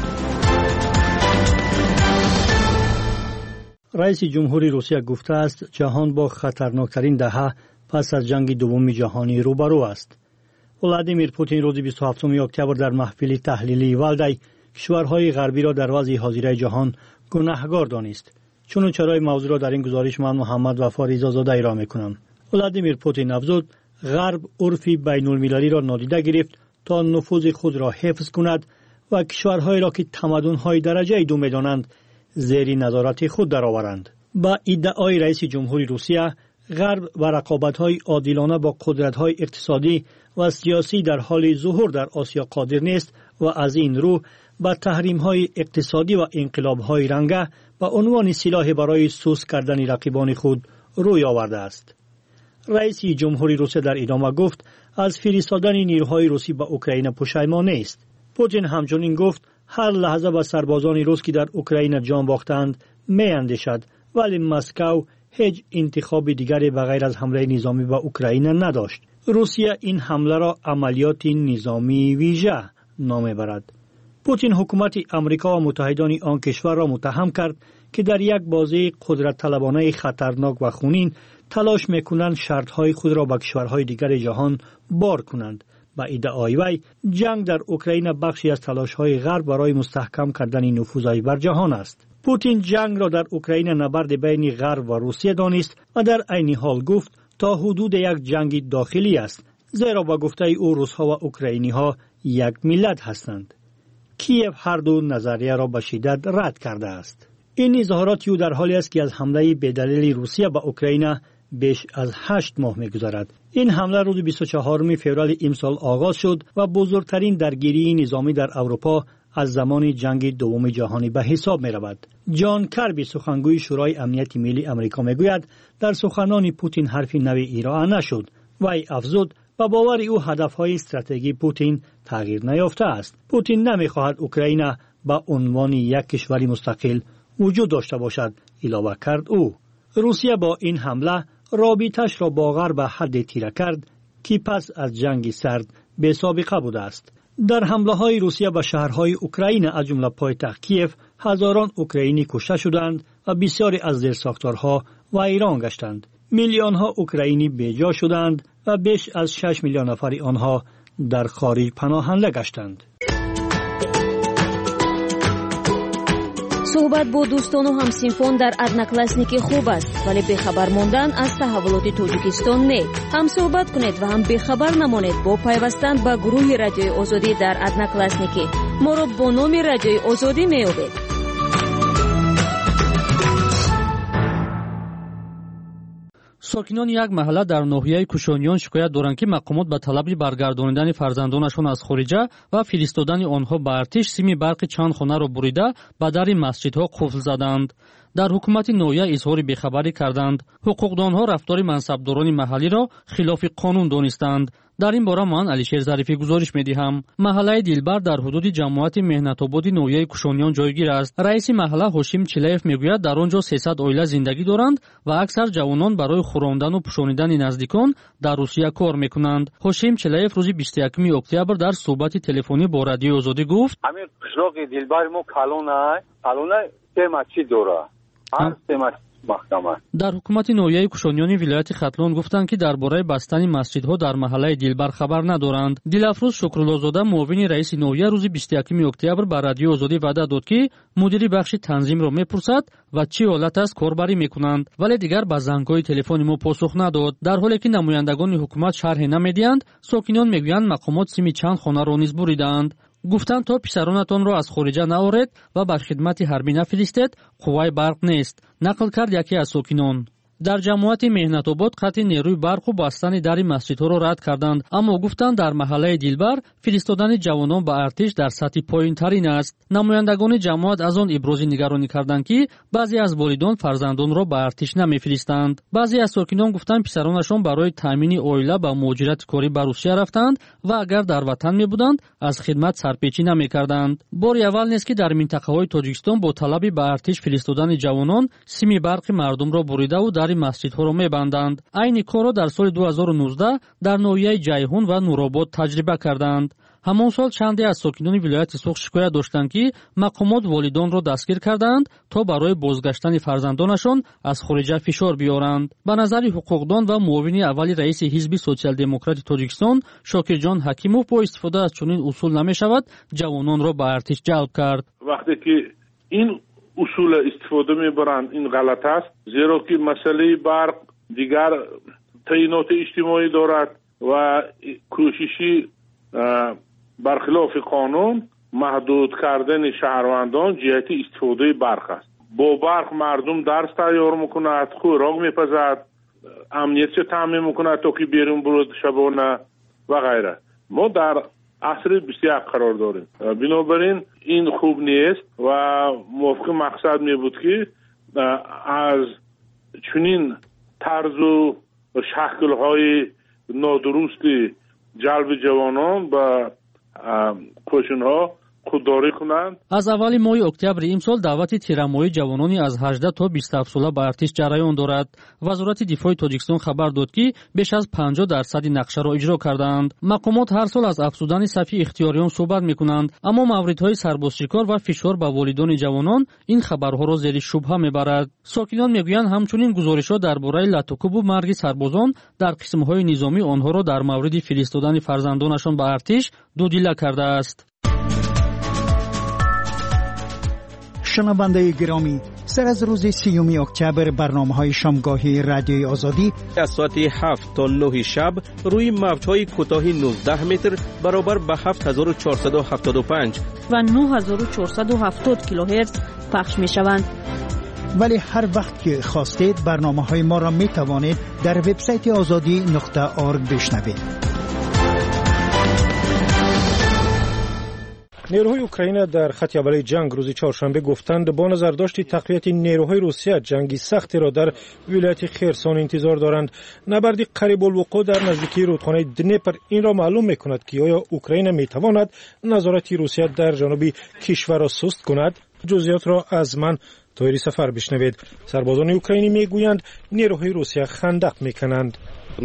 رئیس جمهوری روسیه گفته است جهان با خطرناکترین دهه پس از جنگ دوم جهانی روبرو است. ولادیمیر پوتین روز 27 اکتبر در محفل تحلیلی والدای کشورهای غربی را در وضع حاضره جهان گناهکار دانست. چون چرای موضوع را در این گزارش من محمد وفا رضازاده ارائه می‌کنم. ولادیمیر پوتین افزود غرب عرفی بین‌المللی را نادیده گرفت تا نفوذ خود را حفظ کند و کشورهایی را که تمدن‌های درجه دو می‌دانند زیر نظارت خود درآورند. با ادعای رئیس جمهوری روسیه غرب و رقابت‌های عادلانه با قدرت‌های اقتصادی و سیاسی در حال ظهور در آسیا قادر نیست و از این رو با تحریم‌های اقتصادی و انقلاب‌های رنگه به عنوان سلاح برای سوس کردن رقیبان خود روی آورده است. رئیس جمهوری روسیه در ادامه گفت از فرستادن نیروهای روسی به اوکراین پشیمان نیست. پوتین همچنین گفت هر لحظه به سربازان روس که در اوکراین جان باختند می اندیشد، ولی مسکو هیچ انتخاب دیگری بغیر از حمله نظامی به اوکراین نداشت. روسیه این حمله را عملیات نظامی ویژه نام برد. پوتین حکومت امریکا و متحدان آن کشور را متهم کرد که در یک بازی قدرت طلبانه خطرناک و خونین تلاش میکنند شرطهای خود را به کشورهای دیگر جهان بار کنند. با ادعای وی جنگ در اوکراین بخشی از تلاشهای غرب برای مستحکم کردن نفوذش بر جهان است. پوتین جنگ را در اوکراین نبرد بین غرب و روسیه دانست و در عین حال گفت تا حدود یک جنگ داخلی است، زیرا با گفته او روس‌ها و اوکراینی‌ها یک ملت هستند. کیف هر دو نظریه را به شدت رد کرده است. این اظهارات او در حالی است که از حمله بی‌دلیل روسیه به اوکراین بیش از 8 ماه می‌گذرد. این حمله روز 24 فوریه امسال آغاز شد و بزرگترین درگیری نظامی در اروپا از زمان جنگ دوم جهانی به حساب می رود. جان کربی سخنگوی شورای امنیت ملی امریکا می گوید در سخنان پوتین حرفی نوی ارائه نشد. وی افزود و باور او هدفهای استراتژی پوتین تغییر نیافته است. پوتین نمی خواهد اوکراین به عنوان یک کشور مستقل وجود داشته باشد، علاوه کرد او. روسیه با این حمله رابطش را با غرب به حد تیره کرد که پس از جنگ سرد به سابقه بوده است. در حمله های روسیه به شهرهای اوکراین از جمله پایتخت کیف هزاران اوکراینی کشته شدند و بسیاری از زیرساختارها ویران گشتند. میلیون ها اوکراینی بیجا شدند و بیش از 6 میلیون نفر آنها در خارج پناهنده گشتند. صحبت با دوستان و همسینفان در ادناکلاسنیکی خوب است، ولی بخبر ماندن از تحولات تاجیکستان نه. هم صحبت کنید و هم بخبر نمانید با پیوستن به گروه رادیوی آزادی در ادناکلاسنیکی. ما را با نام رادیوی آزادی می‌یابید. ساکنان یک محله در ناحیه کشانیان شکایت دارند که مقامات به طلب برگردانیدن فرزندانشان از خارجه و فرستادن آنها به ارتش سیم برق چند خانه را بریده به در مسجدها قفل زدند. در حکومت ناحیه اظهار بیخبری کردند. حقوقدانها رفتار منصبداران محلی را خلاف قانون دانستند. در این باره من علیشیر ظریفی گزارش می‌دهم. محله دلبر در حدود جماعت مهنت‌آباد ناحیه کشانیان جایگیر است. رئیس محله هاشم چلیف میگوید در آنجا 300 عائله زندگی دارند و اکثر جوانان برای خوراندن و پوشانیدن نزدیکان در روسیه کار می‌کنند. هاشم چلیف روز 21 اکتبر در صحبت تلفنی با رادیو آزادی گفت: همین قشلاق دلبر ما کالونه تماچی داره. هر تماچ محکمه. در حکومت ناحیه کشانیان ولایت ختلان گفتند که درباره بستن مسجدها در محله دلبر خبر ندارند. دلافروز شکرالله‌زاده معاون رئیس ناحیه روز 21 اکتبر به رادیو آزادی وعده داد که مدیر بخش تنظیم را میپرسد و چه حالت است کاربری میکنند، ولی دیگر به زنگ‌های تلفن ما پاسخ نداد. در حالی که نمایندگان حکومت شرح نمیدهند، ساکنان میگویند مقامات سیم چند خانه را نیز بریدند. گفتند تا پسرانتان را از خارجه نآورید و بر خدمت حربی نفرستید، قوای برق نیست، نقل کرد یکی از ساکنان. در جماعت مهنت‌آباد قطع نیروی برق و بستن در مسجدها را رد کردند، اما گفتند در محله دلبر فرستادن جوانان به ارتش در سطح پایین‌ترین است. نمایندگان جماعت از آن ابراز نگرانی کردند که بعضی از والدان فرزندان را به ارتش نمی‌فرستند. بعضی از ساکنان گفتند پسرانشان برای تامین عائله به مهاجرت کاری به روسیه رفتند و اگر در وطن می‌بودند از خدمت سرپیچی نمی‌کردند. باری اول نیست که در منطقه‌های تاجیکستان با طلب به ارتش فرستادن جوانان سیم برق مردم را بریده و در مسجدها را می‌بندند. این کار را در سال 2019 در ناحیه جیهون و نورآباد تجربه کردند. همان سال چندی از ساکنان ولایت سوخ شکایت داشتند که مقامات والدان را دستگیر کردند تا برای بازگشتن فرزندانشان از خارج فشار بیارند. به نظر حقوقدان و معاون اول رئیس حزب سوسیال دموکرات تاجیکستان شاکرجان حکیموف با استفاده از چنین اصول نمی‌شود جوانان را به ارتش جلب کرد. وقتی که این اصول استفاده میبرند این غلط است، زیرا که مسئله برق دیگر تعینات اجتماعی دارد و کوششی برخلاف قانون محدود کردن شهروندان جهت استفاده برق است. با برق مردم درس تیار میکند، خوراک میپزد، امنیت تامین میکند تا که بیرون برود شبانه و غیره. ما در عصر 21 قرار داریم، بنابراین این خوب نیست و موافق مقصد می بود که از چنین طرز و شکل‌های نادرست جلب جوانان به کوشن‌ها خودداری کنند. از اول ماه اکتبر امسال دعوت تیراموی جوانانی از 18 تا 27 ساله به ارتش جریان دارد. وزارت دفاع تاجیکستان خبر داد که بیش از 50% نقشه را اجرا کردند. مقامات هر سال از افزودن صفی اختیاریان صحبت میکنند، اما موردهای سربازشکار و فشار به والدان جوانان این خبرها را زیر شبهه میبرد. ساکنان میگویند همچنین گزارش‌ها درباره لطکوب و مرگ سربازان در قسم‌های نظامی آنها را در مورد فرستادن فرزندانشان به ارتش دودیله کرده است. شنونده گرامی، سر از روز 30 اکتبر برنامه‌های شامگاهی رادیوی آزادی از ساعت 7 تا 9 شب روی موج‌های کوتاه 19 متر برابر به 7475 و 9470 کیلوهرتز پخش می‌شوند. ولی هر وقت که خواستید برنامه‌های ما را می‌توانید در وبسایت azadi.org بشنوید. نیروهای اوکراین در خط اول جنگ روز چهارشنبه گفتند با نظرداشت تقویت نیروهای روسیه جنگی سختی را در ولایت خرسون انتظار دارند. نبردی قریب الوقوع در نزدیکی رودخانه دنیپر این را معلوم می‌کند که آیا اوکراین می‌تواند نظارت روسیه در جنوب کشور را سست کند. جزئیات را از من طاهری سفر بشنوید. سربازان اوکراینی میگویند نیروهای روسیه خندق میکنند.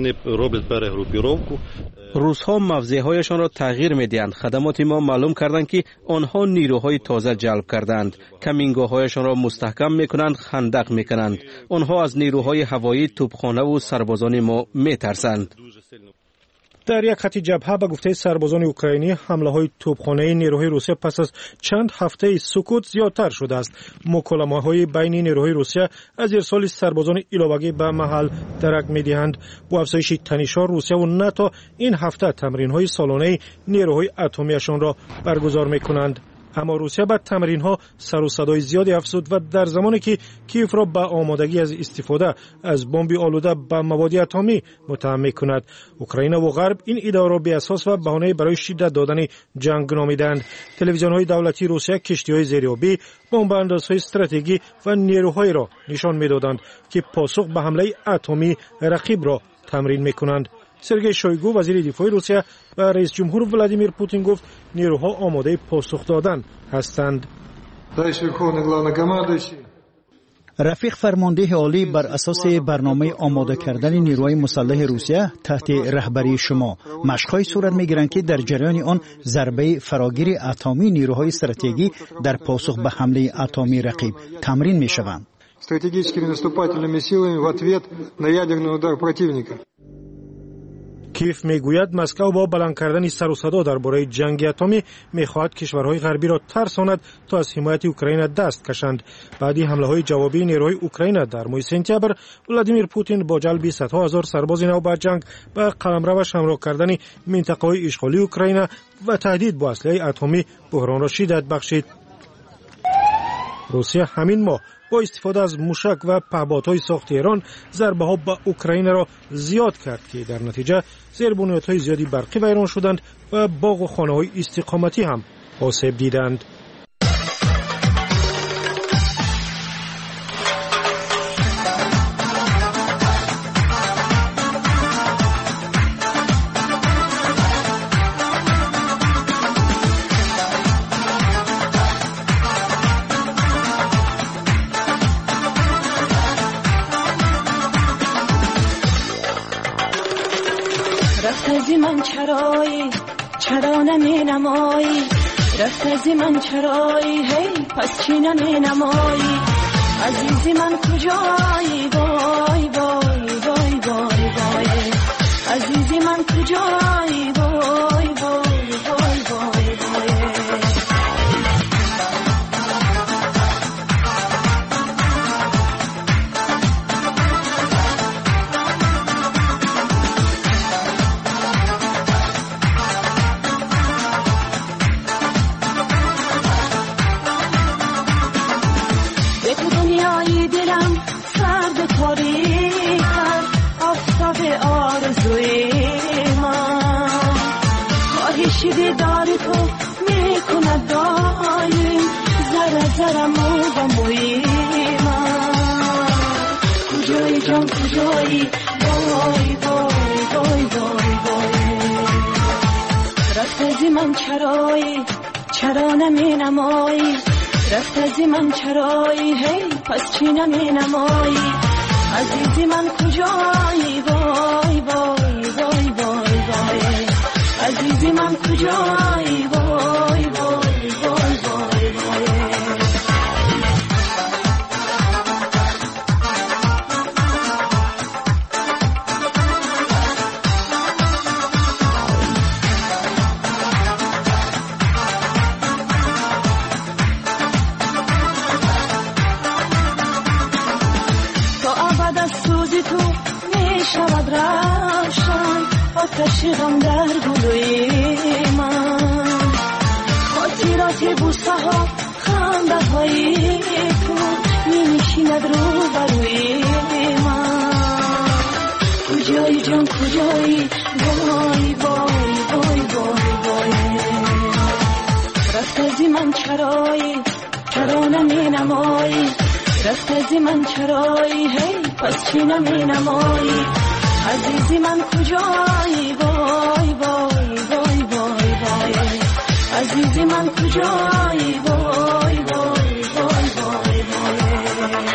روس‌ها موضع‌هایشان را تغییر می‌دهند. خدمات ما معلوم کردند که آنها نیروهای تازه جلب کردند. کمینگاه‌هایشان را مستحکم می‌کنند، خندق می‌کنند. آنها از نیروهای هوایی، توپخانه و سربازان ما می‌ترسند. در یک خط جبهه به گفته سربازان اوکراینی حمله‌های توپخانه نیروهای روسیه پس از چند هفته سکوت زیادتر شده است. مکالمه‌های بین نیروهای روسیه از ارسال سربازان علاوه‌ای به محل درک می‌دهند. با افزایش تنش‌ها روسیه و ناتو این هفته تمرین‌های سالانه نیروهای اتمی‌شان را برگزار می‌کنند. اما روسیه با تمرین‌ها سر و صدای زیادی افزود و در زمانی که کیف را به آمادگی از استفاده از بمب آلوده به مواد اتمی متهم می‌کند. اوکراین و غرب این ادعا را بی‌اساس و بهانه برای شدت دادن جنگ نامیدند. تلویزیون‌های دولتی روسیه کشتی‌های زیریابی، بمب‌اندازهای استراتژیکی و نیروهایی را نشان می‌دادند که پاسخ به حمله اتمی رقیب را تمرین می‌کنند. سرگئی شویگو وزیر دفاع روسیه و رئیس جمهور ولادیمیر پوتین گفت نیروها آماده پاسخ دادن هستند. رفیق فرمانده عالی بر اساس برنامه آماده کردن نیروهای مسلح روسیه تحت رهبری شما مشق‌های صورت می‌گیرند که در جریان آن ضربه فراگیر اتمی نیروهای استراتژیکی در پاسخ به حمله اتمی رقیب تمرین می‌شوند. Стратегическими наступательными силами в ответ на ядерный удар противника. کیف میگوید مسکو با بلند کردن سر و صدا درباره جنگ اتمی میخواهد کشورهای غربی را ترساند تا از حمایت اوکراین دست کشند. بعد حمله‌های جوابی نیروهای اوکراین در ماه سپتامبر ولادیمیر پوتین با جلب صدها هزار سرباز نو به جنگ به قلمروش همراه کردن منطقه‌های اشغالی اوکراین و تهدید با اسلحه اتمی بحران را شدت بخشید. روسیه همین ماه با استفاده از موشک و پهپادهای ساخت ایران ضربه‌ها به اوکراین را زیاد کرد که در نتیجه زیربنیادهای زیادی برقی ویران شدند و باغ و خانه‌های استقامتی هم آسیب دیدند. من چرا نمی نمایی رفت از من چرایی هی پس چی نمی نمایی عزیزی من کجایی وای وای وای وای وای عزیزی من کجایی وای وای وای وای وای دیدار تو میکند دایم زره زره مو با موی من کجایی جان کجایی وای وای وای وای وای رفت از من چرا نمی نمایی رفت ازی من چرایی هی پس چی نمی نمایی عزیزی من کجایی وای وای وای وای وای عزیزی من کجایی وای وای وای وای وای شود روشن آتش غم در گلوی من خاطرات بوسه ها خنده های تو می نشیند رو بروی من کجایی جان کجایی وای وای وای وای وای رفت ازی من چرایی چرا نمی نمایی رفت ازی من چرایی هی پس چی نمی نمایی عزیزی من کجایی وای وای وای وای وای عزیزی من کجایی وای وای وای وای وای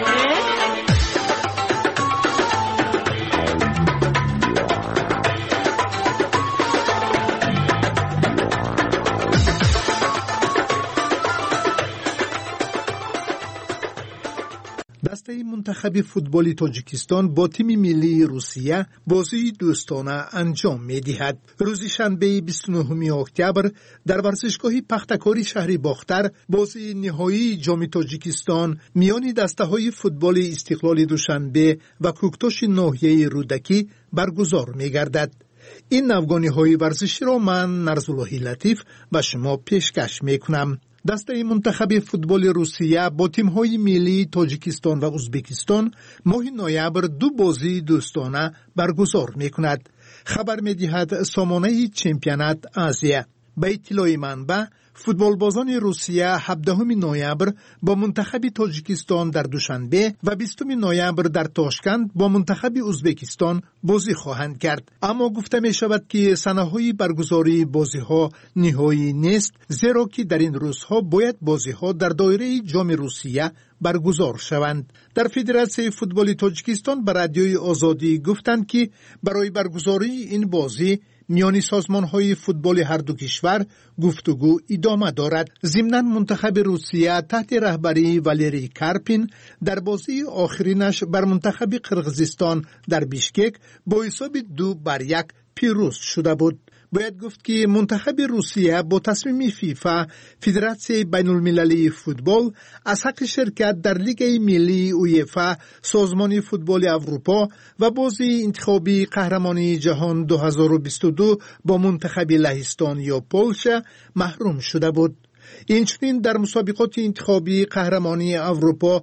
دسته منتخب فوتبال تاجیکستان با تیم ملی روسیه بازی دوستانه انجام می‌دهد. روز شنبه 29 اکتبر در ورزشگاه پختکاری شهر باختر بازی نهایی جام تاجیکستان میان دسته‌های فوتبال استقلال دوشنبه و کوکتاش ناحیه رودکی برگزار می‌گردد. این نوگانی‌های ورزشی را من نرزالله لطیف به شما پیشکش می‌کنم. دسته منتخب فوتبال روسیه با تیم‌های ملی تاجیکستان و ازبکستان ماه نوامبر دو بازی دوستانه برگزار می‌کند. خبر می‌دهد سامانه چمپیونات آسیا. به اطلاع منبع فوتبال بازان روسیه 17 نوامبر با منتخب تاجیکستان در دوشنبه و 20 نوامبر در تاشکند با منتخب ازبکستان بازی خواهند کرد. اما گفته می شود که سنه‌های برگزاری بازی‌ها نهایی نیست، زیرا که در این روزها باید بازی‌ها در دایره جام روسیه برگزار شوند. در فدراسیون فوتبال تاجیکستان به رادیوی آزادی گفتند که برای برگزاری این بازی میانی سازمان‌های فوتبال هر دو کشور گفتگو ادامه دارد. ضمناً منتخب روسیه تحت رهبری والری کارپین در بازی آخرینش بر منتخب قرقیزستان در بیشکک با حساب 2-1 پیروز شده بود. باید گفت که منتخب روسیه با تصمیم فیفا فدراسیون بین المللی فوتبال از حق شرکت در لیگ ملی اویفا سازمان فوتبال اروپا و بازی انتخابی قهرمانی جهان 2022 با منتخب لهستان یا پولشا محروم شده بود. اینچنین در مسابقات انتخابی قهرمانی اروپا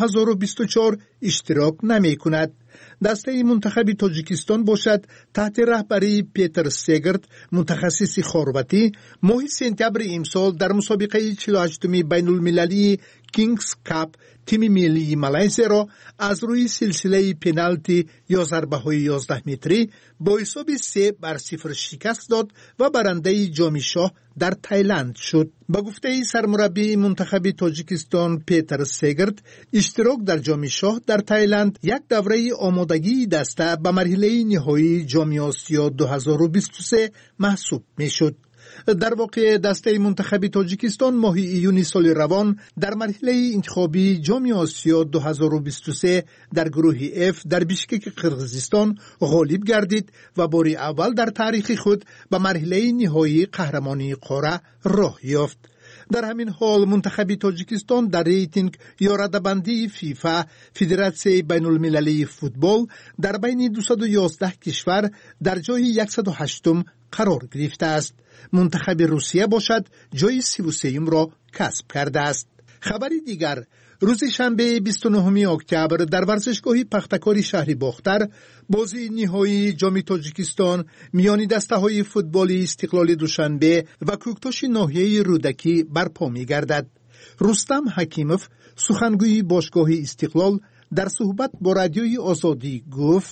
2024 اشتراک نمی کند. دسته منتخب تاجیکستان باشد تحت رهبری پیتر سگرت متخصص خارواتی ماه سپتامبر امسال در مسابقه 48 بین المللی کینگز کاپ تیم ملی مالزی را از روی سلسله پنالتی یا ضربه‌های 11 متری با حساب 3-0 شکست داد و برنده جام شاه در تایلند شد. با گفته سرمربی منتخب تاجیکستان پیتر سگرت اشتراک در جام شاه در تایلند یک دوره آمادگی دسته به مرحله نهایی جام آسیا 2023 محسوب میشد. در واقع دسته منتخب تاجیکستان ماه ایون سال روان در مرحله انتخابی جام آسیا 2023 در گروه F در بیشکک قرقیزستان غالب گردید و بار اول در تاریخ خود به مرحله نهایی قهرمانی قاره راه یافت. در همین حال منتخب تاجیکستان در ریتینگ یا رده‌بندی فیفا فدراسیون بین المللی فوتبال در بین 211 کشور در جای 108 قرار گرفته است. منتخب روسیه باشد جای 33 را کسب کرده است. خبری دیگر روز شنبه 29 اکتبر در ورزشگاه پختکاری شهر باختر بازی نهایی جام تاجیکستان میان دسته‌های فوتبال استقلال دوشنبه و کوکتاش ناحیه رودکی برپا می‌گردد. رستم حکیموف سخنگوی باشگاه استقلال در صحبت با رادیوی آزادی گفت: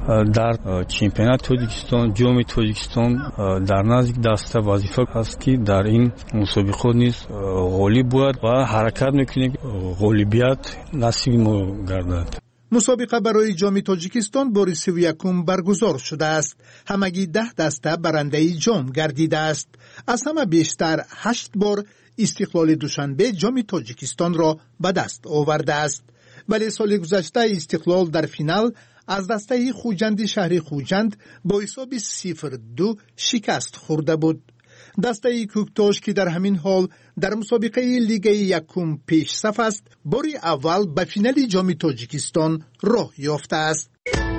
дар чемпионат тоҷикистон ҷоми тоҷикистон дар назди даста вазифа ҳаст ки дар ин мусобиқот низ ғолиб бояд ва ҳаракат мекунем ғолибият насиби мо гардад. مسابقه برای جام تاجیکستان بار 31 برگزار شده است. همگی 10 دسته برنده جام گردیده است. از همه بیشتر 8 بار استقلال دوشنبه جام تاجیکستان را به دست آورده است. ولی سال گذشته استقلال در فینال از دسته خوجند شهر خوجند با حساب 0-2 شکست خورده بود. دسته کوکتاش که در همین حال در مسابقه لیگ یکم پیش صف است، بار اول به فینال جام تاجیکستان راه یافته است.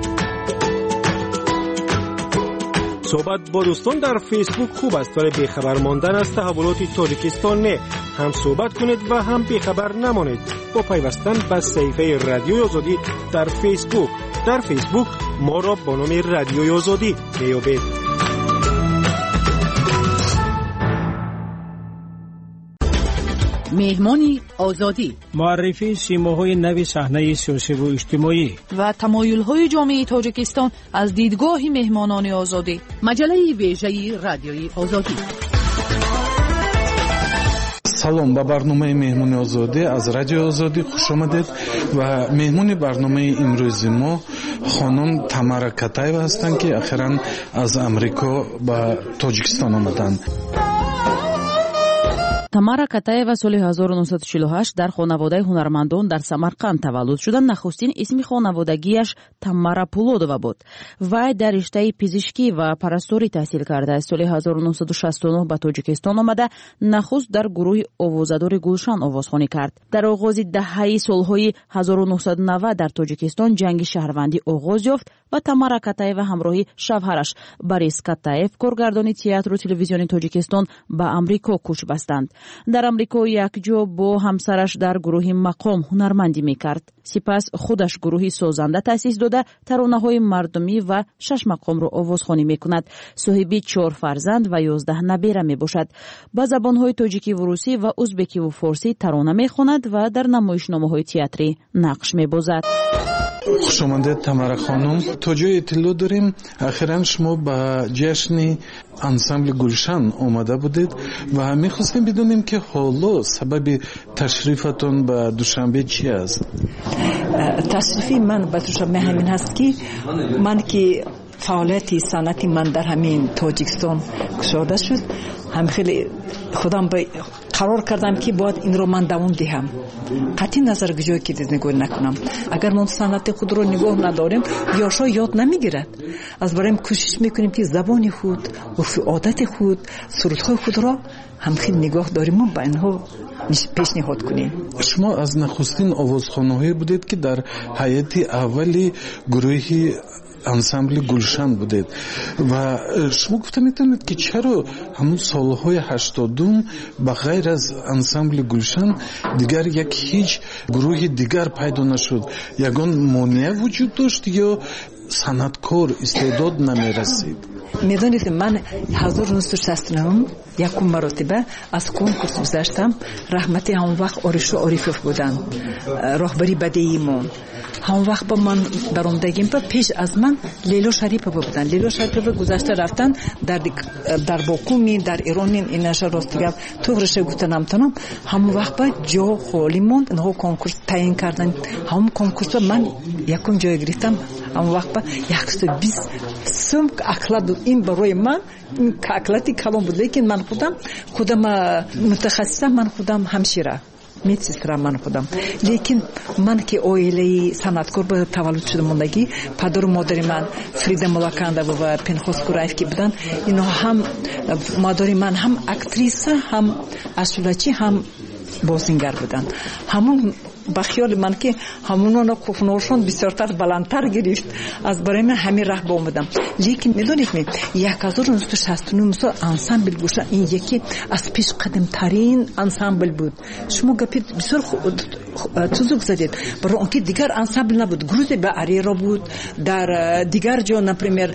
صحبت با دوستان در فیسبوک خوب است ولی بیخبر ماندن از تحولات تاجیکستان نه. هم صحبت کنید و هم بیخبر نمانید با پیوستن به صفحه رادیوی آزادی در فیسبوک. در فیسبوک ما را با نام رادیوی آزادی میابید. مهمانی آزادی، معرفی سیماهای نوی صحنه سیاسی و اجتماعی و تمایل‌های جامعه تاجیکستان از دیدگاه مهمانان آزادی. مجله ویژه رادیوی آزادی. سلام، به برنامه مهمانی آزادی از رادیو آزادی خوش آمدید و مهمانی برنامه امروز ما خانم تمارا کاتایeva هستند که اخیراً از امریکا به تاجیکستان آمدند. тамара катаева соли 1948 дар хонаводаи ҳунармандон дар самарқанд таваллуд шуда. нахустин исми хонаводагиаш тамара пулодова буд. вай дар риштаи пизишкӣ ва парасторӣ таҳсил кардааст. соли 1969 ба тоҷикистон омада нахуст дар гурӯҳи овозадори гулшан овозхонӣ кард. дар оғози даҳаи солҳои 1990 дар тоҷикистон ҷанги шаҳрвандӣ оғоз ёфт ва тамара катаева ҳамроҳи шавҳараш барис катаев, коргардони театру телевизиони тоҷикистон ба амрико кӯч бастанд. дар амрико якҷо бо ҳамсараш дар гурӯҳи мақом ҳунармандӣ мекард. сипас худаш гурӯҳи созанда таъсис дода таронаҳои мардумӣ ва 6 мақомро овозхонӣ мекунад. соҳиби 4 фарзанд ва 11 набера мебошад. ба забонҳои тоҷикиву русӣ ва узбекиву форсӣ тарона мехонад ва дар намоишномаҳои театрӣ нақш мебозад. خوش آمدید تمارا خانم. تا جای اطلاع داریم اخیراً شما به جشن انسامبل گلشن آمده بودید و میخواستیم بدونیم که حالا سبب تشریفتون به دوشنبه چی است؟ تشریفی من به دوشنبه همین هست که من که فعالیتی صنعتی من در همین تاجیکستان گشوده شد، هم خیلی خودم قرار کردم که باید این رو من دوام دهم. قطعی نظر گجایی که نگاه نکنم. اگر ما صنعت خود رو نگاه نداریم یاشا یاد نمیگیرد. از برایم کوشش میکنیم که زبان خود، عرف عادت خود، سرودهای خود را هم خیلی نگاه داریم و با اینها پیشنهاد کنیم. شما از نخستین آوازخوان‌هایی بودید که در حیات اولی گروهی انسامبل گلشن بودید و شما گفته میتونید که چرا همون سالهای 80 به غیر از انسامبل گلشن دیگر یک هیچ گروه دیگر پیدا نشد؟ یگان مانع وجود داشت یا صنعتکار استعداد نمیرسید؟ میدونید من 1969 یکم مرتبه از کنکورس گذشتم. رحمتی همون وقت آرش و عارفوف بودن، راهبری بدیعی ما. همون وقت با من در اومدگیم پیش از من لیلا شریفه بودن. لیلا شریفه گذشته رفتن در باکومی در ایران این نشه راستگاه توغرشه گفتنم تنم. همون وقت با جا خالی موند. اینها کنکورس تعیین کردن. همون کنکورس من یکم جای گرفتم. همون وقت با 120 سوم اکلاد این برای من اکلاتی کلام بود. لیکن من خودم متخصصم، من خودم همشیره медсестра من خودم. لیکن من که اویلی صنعتکار به تولد شده موندگی پدر و مادر من فریدا ملاکاندова و پنخوس کوراев که بودن، اینا هم مادر من هم اکتریسه، هم اشولچی، هم بازیگر بودن. همون با خیال من که همونو کوفنورشون بسیارتر بلندتر گرفت. از برای من همین راه با اومدم. لیکن میدونید 1969 مثلا انسامبل گوشه این یکی از پیش قدم ترین انسامبل بود. شما گپید بسیار چیزوک زدید. برای اونکه دیگر انسامبل نبود. گروه به اریرا بود، در دیگر جا نپریمیر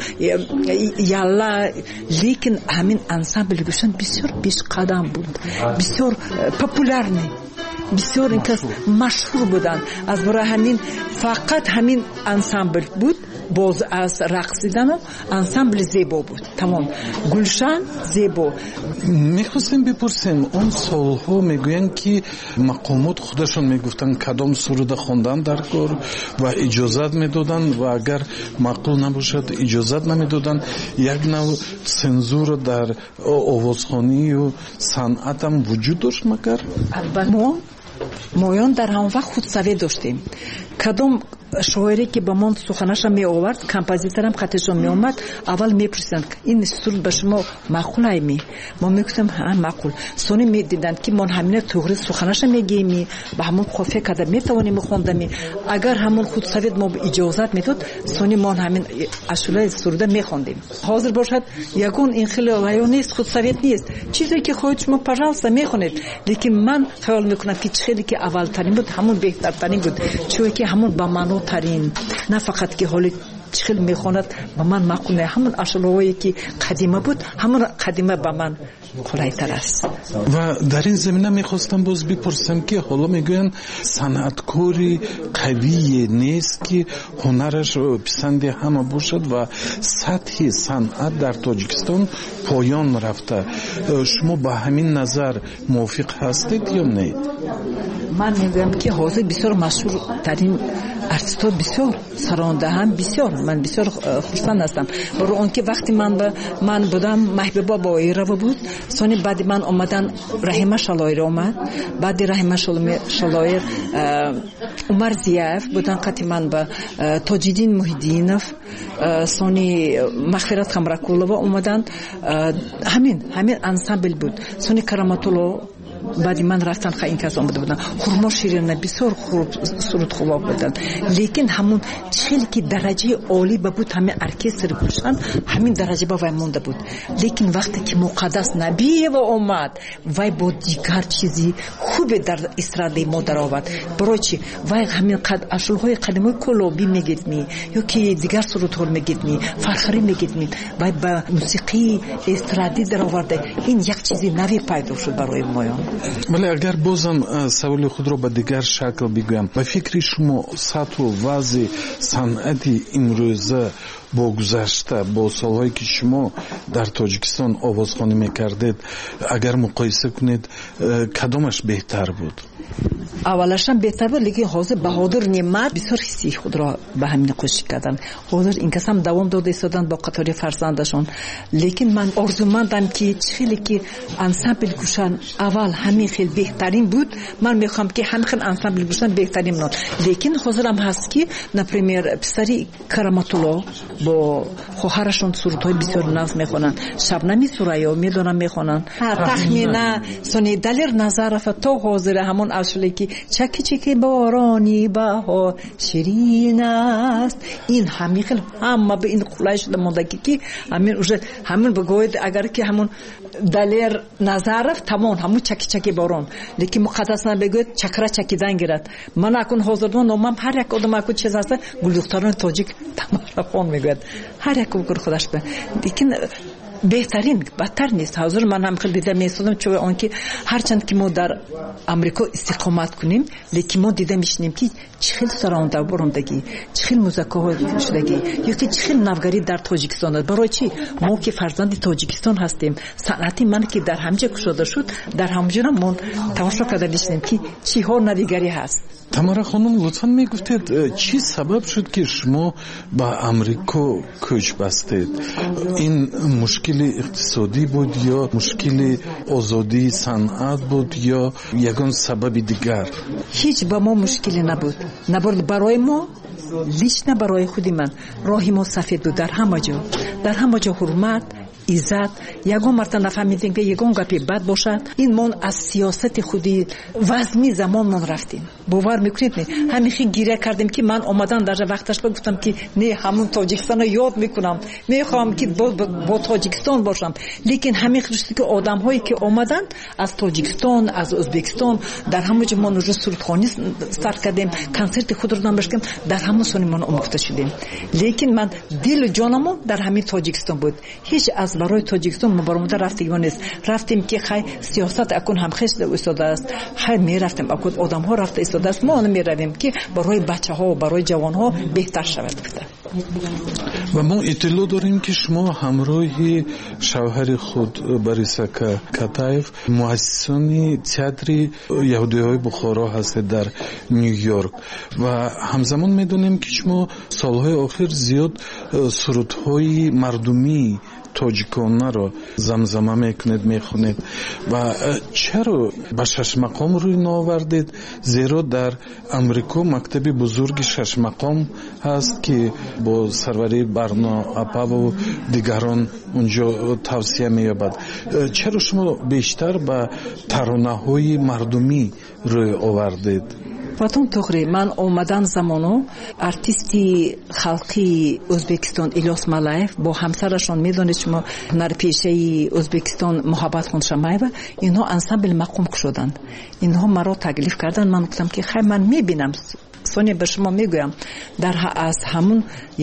یالا. لیکن همین انسامبل گوشن بسیار پیش قدم بود، بسیار پاپولار نه، بسیار اینکه مشهور بودن. از برای همین فقط همین انسامبل بود باز از رقصیدن و انسامبل زیبا بود. تمام گلشن زیبا. میخواستیم بپرسیم اون سالها میگوین که مقامات خودشون میگفتن کدام سروده خوندن در کار و اجازت میدادن و اگر معقول نباشد اجازت نمیدادن. یک نوع سنزور در آوازخوانی و صنعت هم وجود داشت مگر؟ البته ما در همون وقت خودسوی داشتیم. کدام شاعری که با من سخنش می آورد کمپوزیتورم خطشون می اومد اول می پرسیدند این سرود به شما معقول است؟ ما می گفتیم ها معقول. سونی می دیدند که من همین توغری سخنش میگیم به همون قافیه کده می توانیم خوندم. اگر همون خودسوی ما اجازت میداد سونی ما همین اشعار سروده می خوندیم. حاضر باشد یگون این خیلی رایونی است، خودسوی نیست، چیزی که خودت شما پراست می خونید. لیکن من خیال میکنم که چیزی که اول ترین بود همون بهتر ترین بود، چون که همون با منو ترین، نه فقط که حالی چخیل میخواند با من معقول نه، همون اشعاری که قدیمه بود همون قدیمه با من قلایتر است. و در این زمینه میخواستم باز بپرسم که حالا میگوین صنعتکاری قوی نیست که هنرش پسند همه باشد و سطح صنعت در تاجیکستان پایان رفته. شما با همین نظر موافق هستید یا نه؟ من میگم که حاضر بسیار مشهور ترین ارتیست‌ها بسیار سرانده هم بسیار، من بسیار خوشبخت هستم. برای اون که وقتی من بودم محبوبا بایرова بود، سونی بعد من اومدن رحیمه شلایر اومد، بعد رحیمه شلایر عمر زیاف بودن، قطعی من با تاجیدین محیدینов، سونی مغفرت خمرکولова اومدن، همین انسامبل بود. سونی کراماتولو بعد من رفتن خیلی کس آمده بودن، خورما شیرینه بسیار خوب سرود خوب بودن. لیکن همون چیزی که درجه عالی بود همین ارکستر گلشن همین درجه با وای مونده بود. لیکن وقتی که مقدس نبی و اومد وای با دیگر چیزی خوب در استراده ما در آورد. برای چی؟ وای همین اشعارهای قدیمی کلوبی میگیدمی یا که دیگر سرودها میگیدمی، فرخری میگیدمی، وای با موسیقی استرادی در آورده. این یک چیزی نوی پیدا شد برای ما. ولی اگر بازم سوال خود را به دیگر شکل بگویم، به فکر شما سطح و وضع صنعت امروزه با گذشته با سالهایی که شما در تاجیکستان آوازخوانی میکردید اگر مقایسه کنید کدامش بهتر بود؟ اولش هم بهتر بود، لیکن حاضر بهادر نعمت بسیار حسی خود را به همین کوشش کردن. حاضر این کس هم دوام داده ایستادن با قطار فرزندشون. لیکن من آرزومندم که خیلی که انسامبل گوشن اول همین خیلی بهترین بود، من میخوام که همین انسامبل گوشن بهترین بود. لیکن حاضر هم هست که نپریمیر پسری کراماتولو با خواهرشون سرودهای بسیار ناز میخونن، شبنمی سرایو میدونم میخونن، تخمینه سونی دلیر نظرف تو حاضر همون اشعاری که چکی چکی بارانی بها شیرین است، این همین خیلی همه به این خلای شده موندگی که همین بگوید اگر که همون دلیر نظرف تمام همون چکی چکی باران، لیکن مقدس نبگوید چکره چکیدن گیرد. من اکن حاضر دون نامم هر یک آدم اکن چیز هست گل دختران تاجیک تماشاخوان میگوید، هر یک بگر خودش به. لیکن بهترین بدتر نیست. حاضر من هم خیلی دیده میستادم، چون آنکه هرچند که ما در امریکا استقامت کنیم لیکن ما دیده میشنیم که چخیل سرانده و برندگی، چخیل موزیکا های شدگی یا که چخیل نوگری در تاجیکستان است. برای چی؟ ما که فرزند تاجیکستان هستیم، صنعتی من که در همجا کشاده شد در همجا ما تماشا کرده میشنیم که چی ها ندیگری هست. تمارا خانم لطفاً میگفتید چی سبب شد که شما با امریکا کوچ بستید؟ این مشکل اقتصادی بود یا مشکل آزادی صنعت بود یا یگان سبب دیگر؟ هیچ با ما مشکلی نبود. برای ما لیش نه برای خودی من راهی ما سفید بود. در همه جا حرمت عزت. یگان مرتبه نفهمیدیم که یگان گپی بد باشد. این من از سیاست خودی وزمی زمان من رفتیم. باور میکنید نه؟ همیشه گیره کردیم که من اومدن در وقتش گفتم که نه همون تاجیکستان رو یاد میکنم، میخوام که با تاجیکستان باشم. لیکن همین خصوصی که آدم هایی که اومدن از تاجیکستان از ازبکستان در همون جا ما نوجه سرودخوانی استارت کردیم، کنسرت خود رو نامش کردیم، در همون سونی ما آموخته شدیم. لیکن من دل و جانم در همین تاجیکستان بود. هیچ از барои тоҷикистон мо баромада рафтагимо нест. Рафтем ки хай сиёсат акун ҳамхеш истода аст, хай мерафтем акун одамҳо рафта истода аст, мо меравем ки барои бачаҳо барои ҷавонҳо беҳтар шавад гуфта. ва мо иттилоъ дорем ки шумо ҳамроҳи шавҳари худ Бориса Катаев муассисони театри яҳудиҳои Бухоро ҳастед дар Нью-Йорк ва ҳамзамон медонем ки шумо солҳои охир зиёд сурудҳои мардумии тоҷиконаро замзама мекунед, мехонед ва чаро ба шашмақом рӯй наовардед? Зеро дар Амрико мактаби бузурги шашмақом ҳаст ки бо сарвари Барно Апаву дигарон унҷо тавсия меёбад. Чаро шумо бештар ба таронаҳои мардумӣ рӯй овардед? Ватон туғри ман омадан замоно артисти халқи Ӯзбекистон Илёс Малаев бо ҳамсарашон медонед шумо ҳунарпешаи Ӯзбекистон Муҳаббатхон Шамаева инҳо ансамбл мақом кушоданд. Инҳо маро таклиф карданд. Ман гуфтам ки хай ман мебинам соне ба шумо мегӯям дар аз ҳамун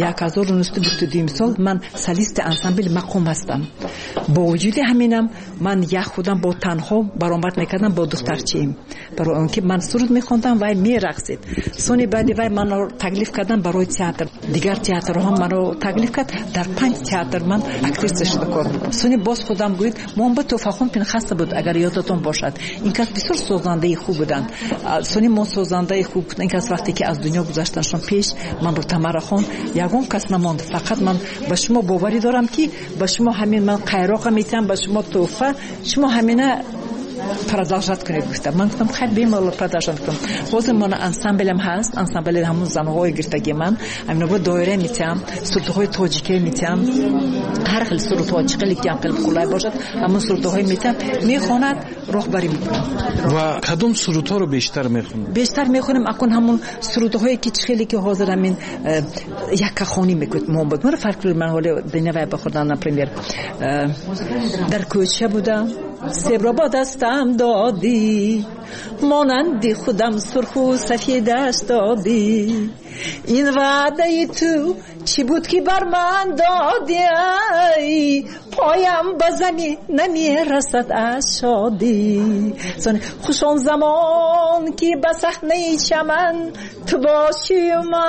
1922 сол ман солисти ансамбл мақом ҳастам. Бо вуҷуди ҳаминам ман як худам бо танҳо баромад мекардам бо духтарчиим, барои он ки ман суруд мехондам вай мерақсид. Сони баъди вай маро таклиф кардам барои театр. Дигар театрҳо маро таклиф кард. Дар 5 театр ман актриса шуда кор мекардам. Сони боз худам гӯед Муҳаммад Тофахон Пинхаса буд, агар ёдатон бошад. Ин кас бисёр созандаи хуб буданд. Сони мо созандаи хуб ин кас вақте ки аз дунё гузаштаншон пеш манро Тамарахон ягон кас намонд. Фақат ман ба шумо боварӣ дорам ки ба шумо ҳамин ман қайроқа метиҳам, ба шумо туҳфа, шумо ҳамина продолжат кунед гуфта. Ман гуфтам хай бемалол продолжат кунам. ҳозир мана ансамблем ҳаст, ансамбли ҳамун занҳои гиртаги ман ҳаминобо доира метиҳам, сурудҳои тоҷикӣ метиҳам, ҳар хел сурудҳо чиқили ки ҳам қулай бошад ҳамун сурудҳои метиҳам, мехонад роҳбарӣ мекунам. ва кадом сурудҳоро бештар мехонед? Бештар мехонам акун ҳамун сурудҳое ки чиқили ки ҳозир ҳамин яккахонӣ мекунад Муҳаммад. Мара фарқи ман ҳоле динавай бахурдан например дар кӯча будам себро ба дастам додӣ, монанди худам сурху сафедаш додӣ. ин ваъдаи ту чӣ буд ки бар ман додӣ, поям ба замин намерасад аз шодӣ. хуш он замон ки ба саҳнаи чаман ту боши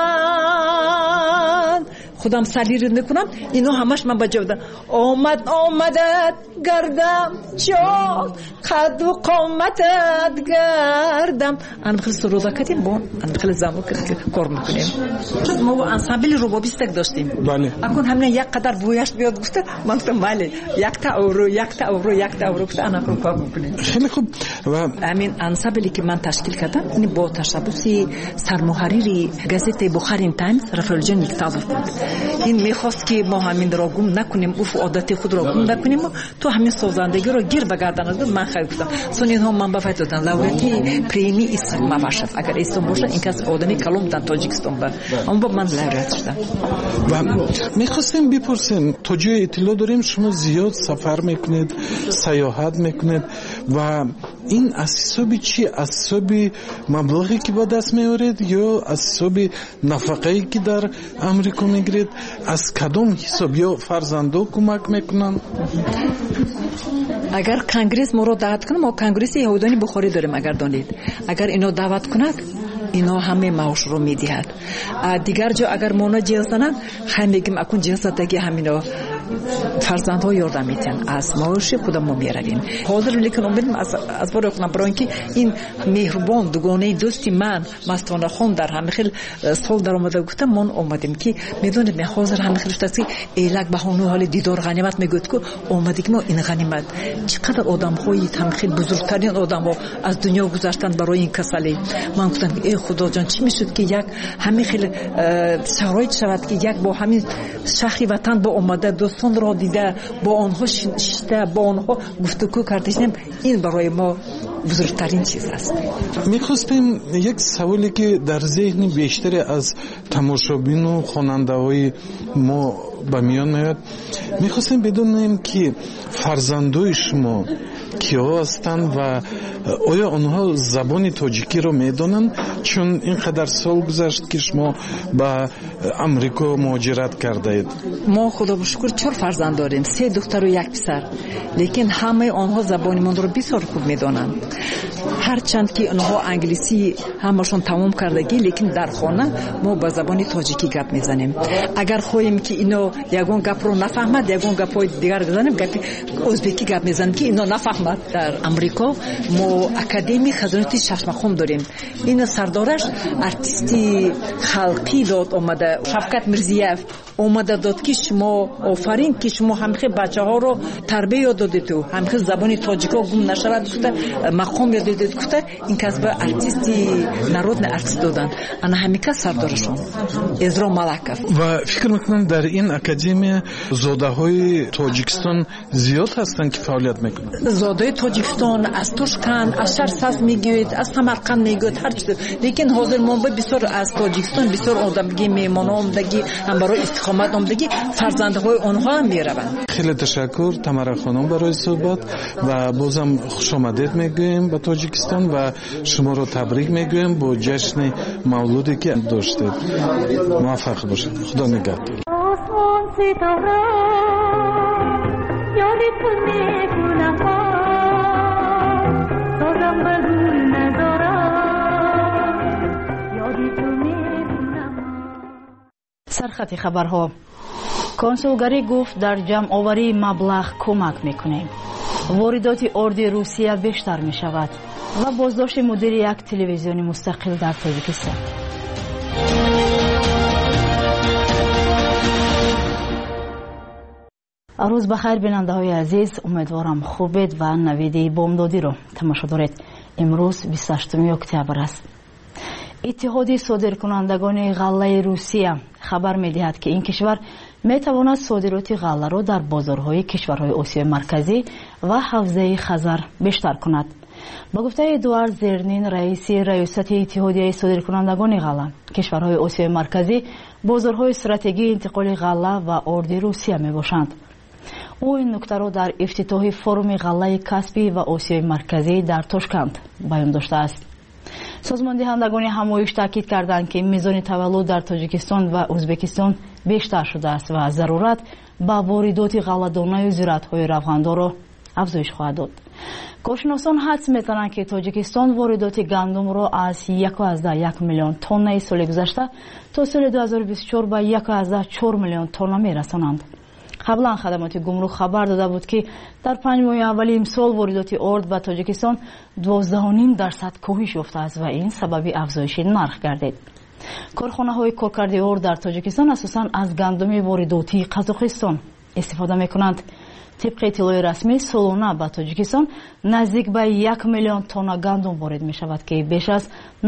ман. خودم سلیرید میکنم اینو همش من بجودم آمدت گردم جان قد و قامتت گردم. من خیلی سرودا کردیم با من خیلی زمان کار میکنیم. ما انسامبل روبابیستک داشتیم. بله. اکن همین یک قدر بویش بیاد گفته من گفتم بله یک تا اورو گفته انا کار میکنیم. خیلی خوب. و همین انسامبلی که من تشکیل کردم این با تشبوسی سرمحرری گازete بخارین تایمز رافائل جان میکتازوف بود. این میخواست که ما همین را گم نکنیم، عرف و عادت خود را گم نکنیم، تو همین سازندگی رو گیر بگرداند. من خیلی گفتم چون اینها من بفایت دادن لوریتی پریمی اسحاق مباشد. اگر ایستون باشه این کس آدمی کلام در تاجیکستان بود، اما با من لوریت شدم. و میخواستیم بپرسیم تا جای اطلاع داریم شما زیاد سفر میکنید، سیاحت میکنید و این از حسابی چی؟ از حسابی مبلغی که با دست میارید یا از حسابی نفقه‌ای که در امریکا میگیرید؟ از کدام حساب یا فرزندو کمک میکنن؟ اگر کنگرس ما رو دعوت کنه ما کنگرس یهودانی بخاری داریم اگر دانید. اگر اینو دعوت کنند اینا همه معاش رو میدهد. دیگر جا اگر مونا جلسانن خیلی میگیم اکن جلساتگی همینا فرزندها یاردم میتن از معاش خودم ما میرویم. حاضر لیکن امیدم از بار کنم برای اینکه این مهربان دوگانه دوستی من مستانه خون در همه خیل سال در اومده گفتم من اومدیم که میدونید من حاضر همه خیل شدی ایلک بهانه حال دیدار غنیمت میگوید که اومدیم ما این غنیمت چقدر آدم‌های همه خیل بزرگترین آدم‌ها از دنیا گذشتن برای این کسالی. من گفتم ای خدا جان چی میشد که یک همه خیلی شرایط شود که یک با همین شهری وطن با اومده دوستان را دیده با آنها شیشته با آنها گفتگو کردیم. این برای ما بزرگترین چیز است. میخواستیم یک سوالی که در ذهن بیشتر از تماشابین و خواننده‌های ما به میان میاد، میخواستیم بدونیم که فرزندای شما کیا هستند و آیا آنها زبان تاجیکی را میدانند؟ چون اینقدر سال گذشت که شما به امریکا مهاجرت کرده اید. ما خدا به شکر 4 فرزند داریم، 3 دختر و 1 پسر، لیکن همه آنها زبانمان را بسیار خوب میدانند. هرچند که آنها انگلیسی همشون تمام کردگی، لیکن در خانه ما با زبان تاجیکی گپ میزنیم. اگر خواهیم که اینا یگان گپ رو نفهمد، یگان گپای دیگر بزنیم، گپ ازبکی گپ میزنیم که اینا نفهمد. در امریکا ما اکادمی خزانه چشمخون داریم. این سردارش ارتیستی خلقی داد اومده، شفقت مرزیف اومده داد که شما آفرین که شما همخه بچه ها رو تربیت یاد دادید، تو همخه زبان تاجیکا گم نشود گفته، مقام یاد دادید گفته، این کسب ارتیستی نارود ارتیست دادن. انا همیکا سردارشون ازرا ملکف. و فکر میکنم در این اکادمی زاده های تاجیکستان زیاد هستن که فعالیت میکنن. زاده تاجیکستان از توشکن، از شهرساز میگوید، از سمرقند میگوید، هر چیز. لیکن حاضر منبع بسیار از تاجیکستان بسیار آدمگی میهمان آمدگی هم برای استقامت آمدگی فرزندهای آنها هم میروند. خیلی تشکر تمرا خانم برای صحبت و بازم خوش آمدید میگویم به تاجیکستان و شما رو تبریک میگویم با جشن مولودی که داشتید. موفق باشید. خدا نگهدار. سرخط خبرها. کنسولگری گفت در جمع آوری مبلغ کمک میکنیم. واردات ارد روسیه بیشتر می شود و بازداشت مدیر یک تلویزیون مستقل در تاجیکستان. روز بخیر بیننده های عزیز، امیدوارم خوبید و نویدی بامدادی رو تماشا دارید. امروز 28 اکتبر است. اتحاد صادرکنندگان غله روسیه خبر می‌دهد که این کشور می‌تواند صادرات غله را در بازارهای کشورهای آسیای مرکزی و حوزه خزر بیشتر کند. با گفته ادوارد زرنین، رئیس ریاست اتحادیه صادرکنندگان غله، کشورهای آسیای مرکزی بازارهای استراتژی انتقال غله و ارد روسیه میباشند. او این نکته را در افتتاح فروم غله کسبی و آسیای مرکزی در تاشکند بیان داشته است. سازمان دهندگان همایش تاکید کردند که میزان تولد در تاجیکستان و ازبکستان بیشتر شده است و ضرورت با واردات غله‌دانه و زراعت‌های روغندار را افزایش خواهد داد. کارشناسان حدس می‌زنند که تاجیکستان واردات گندم را از 1.1 میلیون تن سال گذشته تا سال 2024 به 1.4 میلیون تن می‌رسانند. قبلا خدمات گمرک خبر داده بود که در 5 ماه اول امسال واردات ارد به تاجیکستان 12.5% کاهش یافته است و این سبب افزایش نرخ گردید. کارخانه‌های کارکرد ارد در تاجیکستان اساساً از گندم وارداتی قزاقستان استفاده می‌کنند. طبق اطلاع رسمی سالانه به تاجیکستان نزدیک به 1 میلیون تن گندم وارد می‌شود که بیش از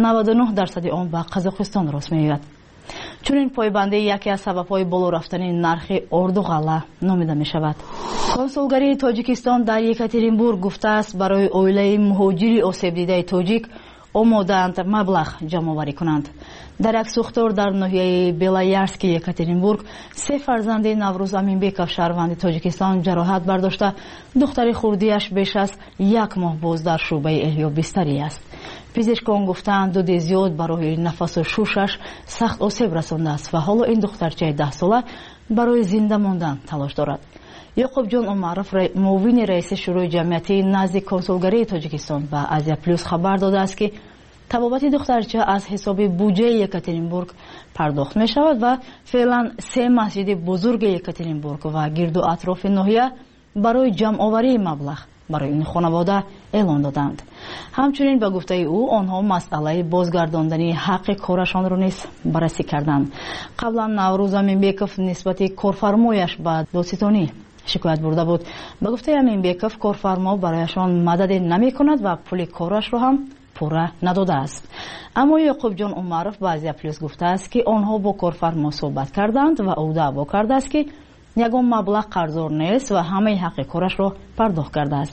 99% آن به قزاقستان راست می‌آید. چون این پایبندی یکی از سبب‌های بالا رفتن نرخ ارد و غله نامیده می‌شود. کنسولگری تاجیکستان در یکاترینبورگ گفته است برای عائله مهاجری آسیب دیده تاجیک آماده‌اند مبلغ جمع‌آوری کنند. در یک سوختار در ناحیه بیلایرسک یکاترینبورگ 3 فرزند نوروز امینبکов شهروند تاجیکستان جراحت برداشته، دختر خردیش بیش از 1 ماه باز در شعبه احیا بستری است. پزشکان گفتند دود زیاد برای نفس و شوشش سخت آسیب رسانده است و حالا این دخترچه 10 ساله برای زنده ماندن تلاش دارد. یعقوب جان عمرов معاون رئیس شورای جمعیتی نزد کنسولگری تاجیکستان و آزیا پلوس خبر داده است که تبابت دخترچه از حساب بودجه یکاترینبورگ پرداخت می شود و فعلا 3 مسجد بزرگ یکاترینبورگ و گرد و اطراف ناحیه برای جمع آوری مبلغ برای این خانواده اعلان دادند. همچنین به گفته او آنها مسئله بازگرداندن حق کارشان را نیز بررسی کردند. قبلا نوروز امینبکov نسبت کارفرمایش به دادستانی شکایت برده بود. به گفته امینبکov کارفرما برایشان مدد نمی کند و پول کارش را هم پورا نداده است. اما یعقوب جان عمرов به آزیا پلوس گفته است که آنها با کارفرما صحبت کردند و او دعوا کرده است که یگان مبلغ قرضدار نیست و همه حق کارش را پرداخت کرده است.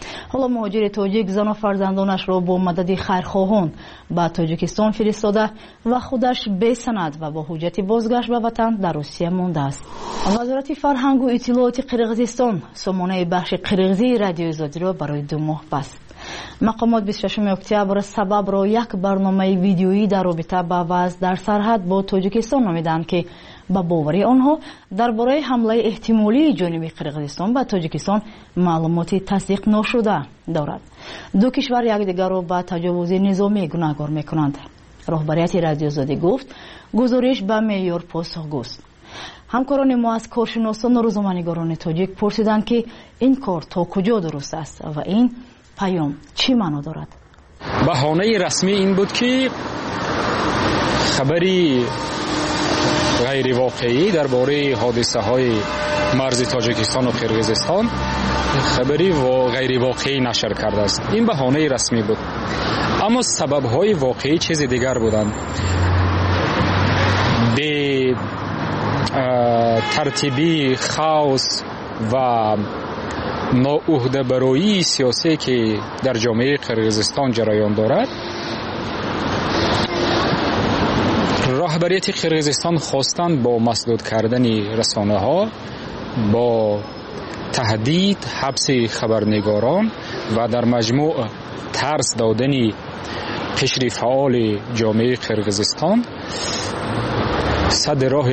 حالا مهاجر تاجیک زن و فرزندانش را با مدد خیرخواهان به تاجیکستان فرستاده و خودش بی سند و با حجت بازگشت به وطن در روسیه مانده است. وزارت فرهنگ و اطلاعات قرقیزستان سامانه بخش قرقیزی رادیو آزادی را برای 2 ماه بست. مقامات 26 اکتبر سبب را یک برنامه ویدیویی در رابطه با وضع در سرحد با تاجیکستان نامیدند که با باوری آنها درباره حمله احتمالی جانب قرقیزستان به تاجیکستان معلوماتی تصدیق نشده دارد. 2 کشور یکدیگر را به تجاوز نظامی گناهکار می‌کنند. رهبریت رادیو آزادی گفت گزارش به معیار پاسخگوست. همکاران ما از کارشناسان و روزنامه‌نگاران تاجیک پرسیدند که این کار تا کجا درست است و این پیام چی معنا دارد؟ بهانه رسمی این بود که خبری غیر واقعی درباره حادثه های مرز تاجیکستان و قرقیزستان خبری غیر واقعی نشر کرده است. این بهانه رسمی بود، اما سبب های واقعی چیز دیگر بودند. به ترتیبی خاص و ناعهده‌برایی سیاسی که در جامعه قرقیزستان جریان دارد، رهبریت قرقیزستان خواستند با مسدود کردن رسانه ها، با تهدید حبس خبرنگاران و در مجموع ترس دادن قشر فعال جامعه قرقیزستان صد راه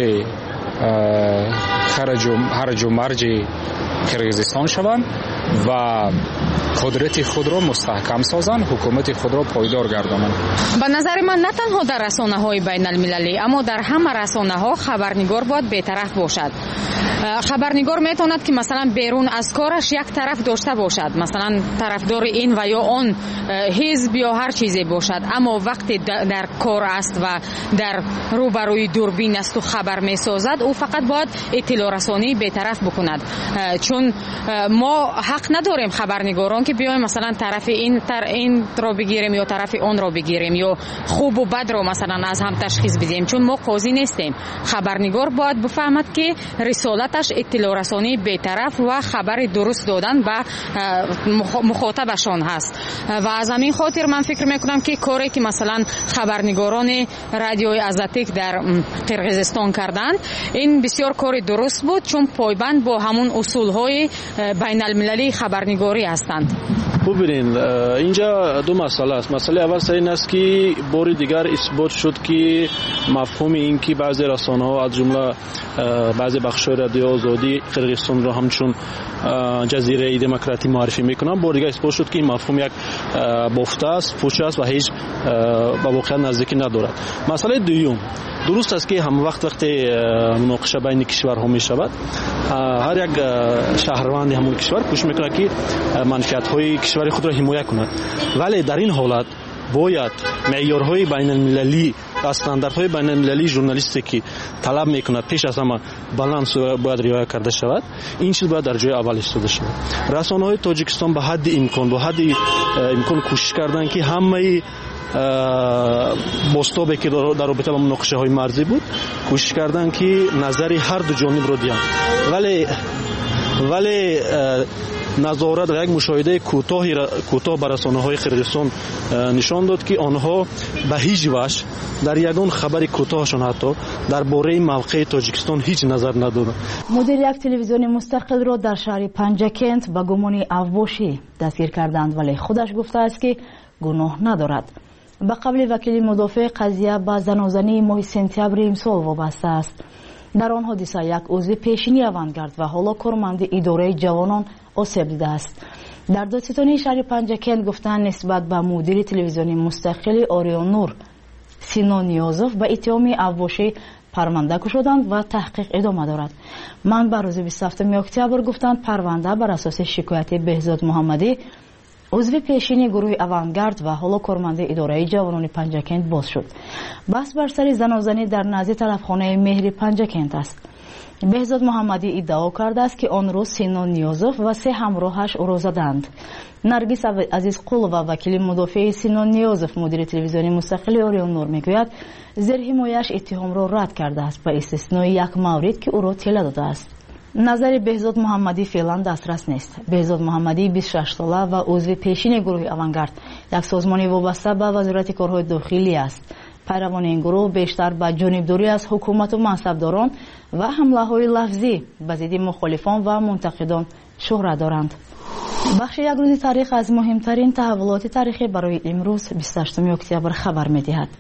هرج و مرج قرقیزستان شوند و قدرت خود را مستحکم سازند، حکومت خود را پایدار گردانند. به نظر من نه تنها در رسانه‌های بین المللی اما در همه رسانه‌ها خبرنگار باید بی‌طرف باشد. خبرنگار میتواند که مثلا بیرون از کارش یک طرف داشته باشد، مثلا طرفدار این و یا آن حزب یا هر چیزی باشد، اما وقتی در کار است و در روبروی دوربین است و خبر میسازد، او فقط باید اطلاع رسانی بی‌طرف بکند. چون ما حق نداریم خبرنگاران که بیایم مثلا طرف این را بگیریم یا طرف آن را بگیریم یا خوب و بد را مثلا از هم تشخیص بدیم، چون ما قاضی نیستیم. خبرنگار باید بفهمد که رسالتش اطلاع رسانی بی‌طرف و خبر درست دادن به مخاطبشان هست. و از همین خاطر من فکر میکنم که کاری که مثلا خبرنگاران رادیوی آزاتیک در قرقیزستان کردند این بسیار کار درست بود، چون پایبند با همون اصولهای بین المللی خبرنگاری هستند. ببینید اینجا 2 مسئله است. مسئله اول این است که بار دیگر اثبات شد که مفهوم این که بعضی رسانه‌ها از جمله بعضی بخش‌های رادیو آزادی قرقیزستان را همچون جزیره دموکراتی معرفی میکنن، بار دیگر اثبات شد که این مفهوم یک بافته است، پوچ است و هیچ به واقعیت نزدیکی ندارد. مسئله دوم، درست است که هم وقتی مناقشه بین کشورها می شود، هر یک شهروند همون کشور کوشش میکنه که منفعت‌های کشور خود را حمایت کند، ولی در این حالت باید معیارهای بین المللی و استانداردهای بین المللی ژورنالیستیکی طلب میکند پیش از همه بالانس باید رعایت کرده شود. این چیز باید در جای اول ایستاده شود. رسانه‌های تاجیکستان به حد امکان کوشش کردند که همه بستابی که در رابطه با مناقشه های مرزی بود کوشش کردند که نظری هر دو جانب را دیدند، ولی نظارت و یک مشاهده کوتاه بر رسانه‌های قرقیزستان نشان داد که آنها به هیچ وجه در یگان خبر کوتاهشان حتی درباره موقع تاجیکستان هیچ نظر ندادند. مدیر یک تلویزیون مستقل را در شهر پنجکент به گمان افباشی دستگیر کردند، ولی خودش گفته است که گناه ندارد. به قبل وکیل مدافع قضیه به زنازنی ماه سپتامبر امسال وابسته است. در آن حادثه یک عضو پیشینی اوانگارد و حالا کارمند اداره جوانان آسیب دیده است. در دادستانی شهر پنجکент گفتند نسبت به مدیر تلویزیون مستقل اوریون نور سینون نیازوف به اتهام افباشی پرونده گشودند و تحقیق ادامه دارد. منبع روز 27 اکتبر گفتند پرونده بر اساس شکایت بهزاد محمدی عضو پیشین گروه اوانگارد و حالا کارمند اداره جوانان پنجکент باز شد. بحث بر سر زنازنی در نزد طرفخانه مهر پنجکent است. بهزاد محمدی ادعا کرده است که آن روز سینون نیازوف و 3 همراهش او را زدند. نرگس عزیزقل و وکیل مدافع سینون نیازوف مدیر تلویزیون مستقل اوریون نور میگوید زیر حمایه‌اش اتهام را رد کرده است با استثنای یک مورد که او را طلا داده است. назари беҳзод муҳаммадӣ феълан дастрас нест. беҳзод муҳаммадӣ 26 сола ва узви пешини гурӯҳи авангард, як созмони вобаста ба вазорати корҳои дохилӣ аст. пайравони ин гурӯҳ бештар ба ҷонибдорӣ аз ҳукумату мансабдорон ва ҳамлаҳои лафзӣ ба зидди мухолифон ва мунтақидон шӯҳрат доранд. бахши як рӯзи таърих аз муҳимтарин таҳаввулоти таърихӣ барои имрӯз 28 октябр хабар медиҳад.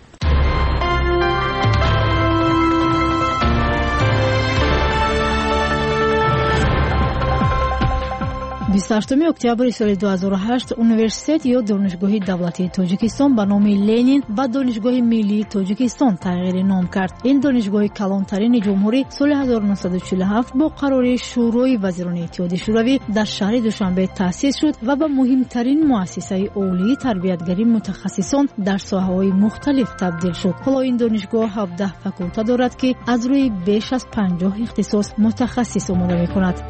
28 октябри соли 2008 университет ё донишгоҳи давлатии тоҷикистон ба номи Ленин ба донишгоҳи миллии тоҷикистон тағйири ном кард. ин донишгоҳи калонтарини ҷумҳурӣ соли 1947 бо қарори шӯрои вазирони иттиҳоди шӯравӣ дар шаҳри Душанбе таъсис шуд ва ба муҳимтарин муассисаи олии тарбиятгарии мутахассисон дар соҳаҳои мухталиф табдил шуд. ҳоло ин донишгоҳ 17 факулта дорад ки аз рӯи беш аз 50 ихтисос мутахассис омода мекунад.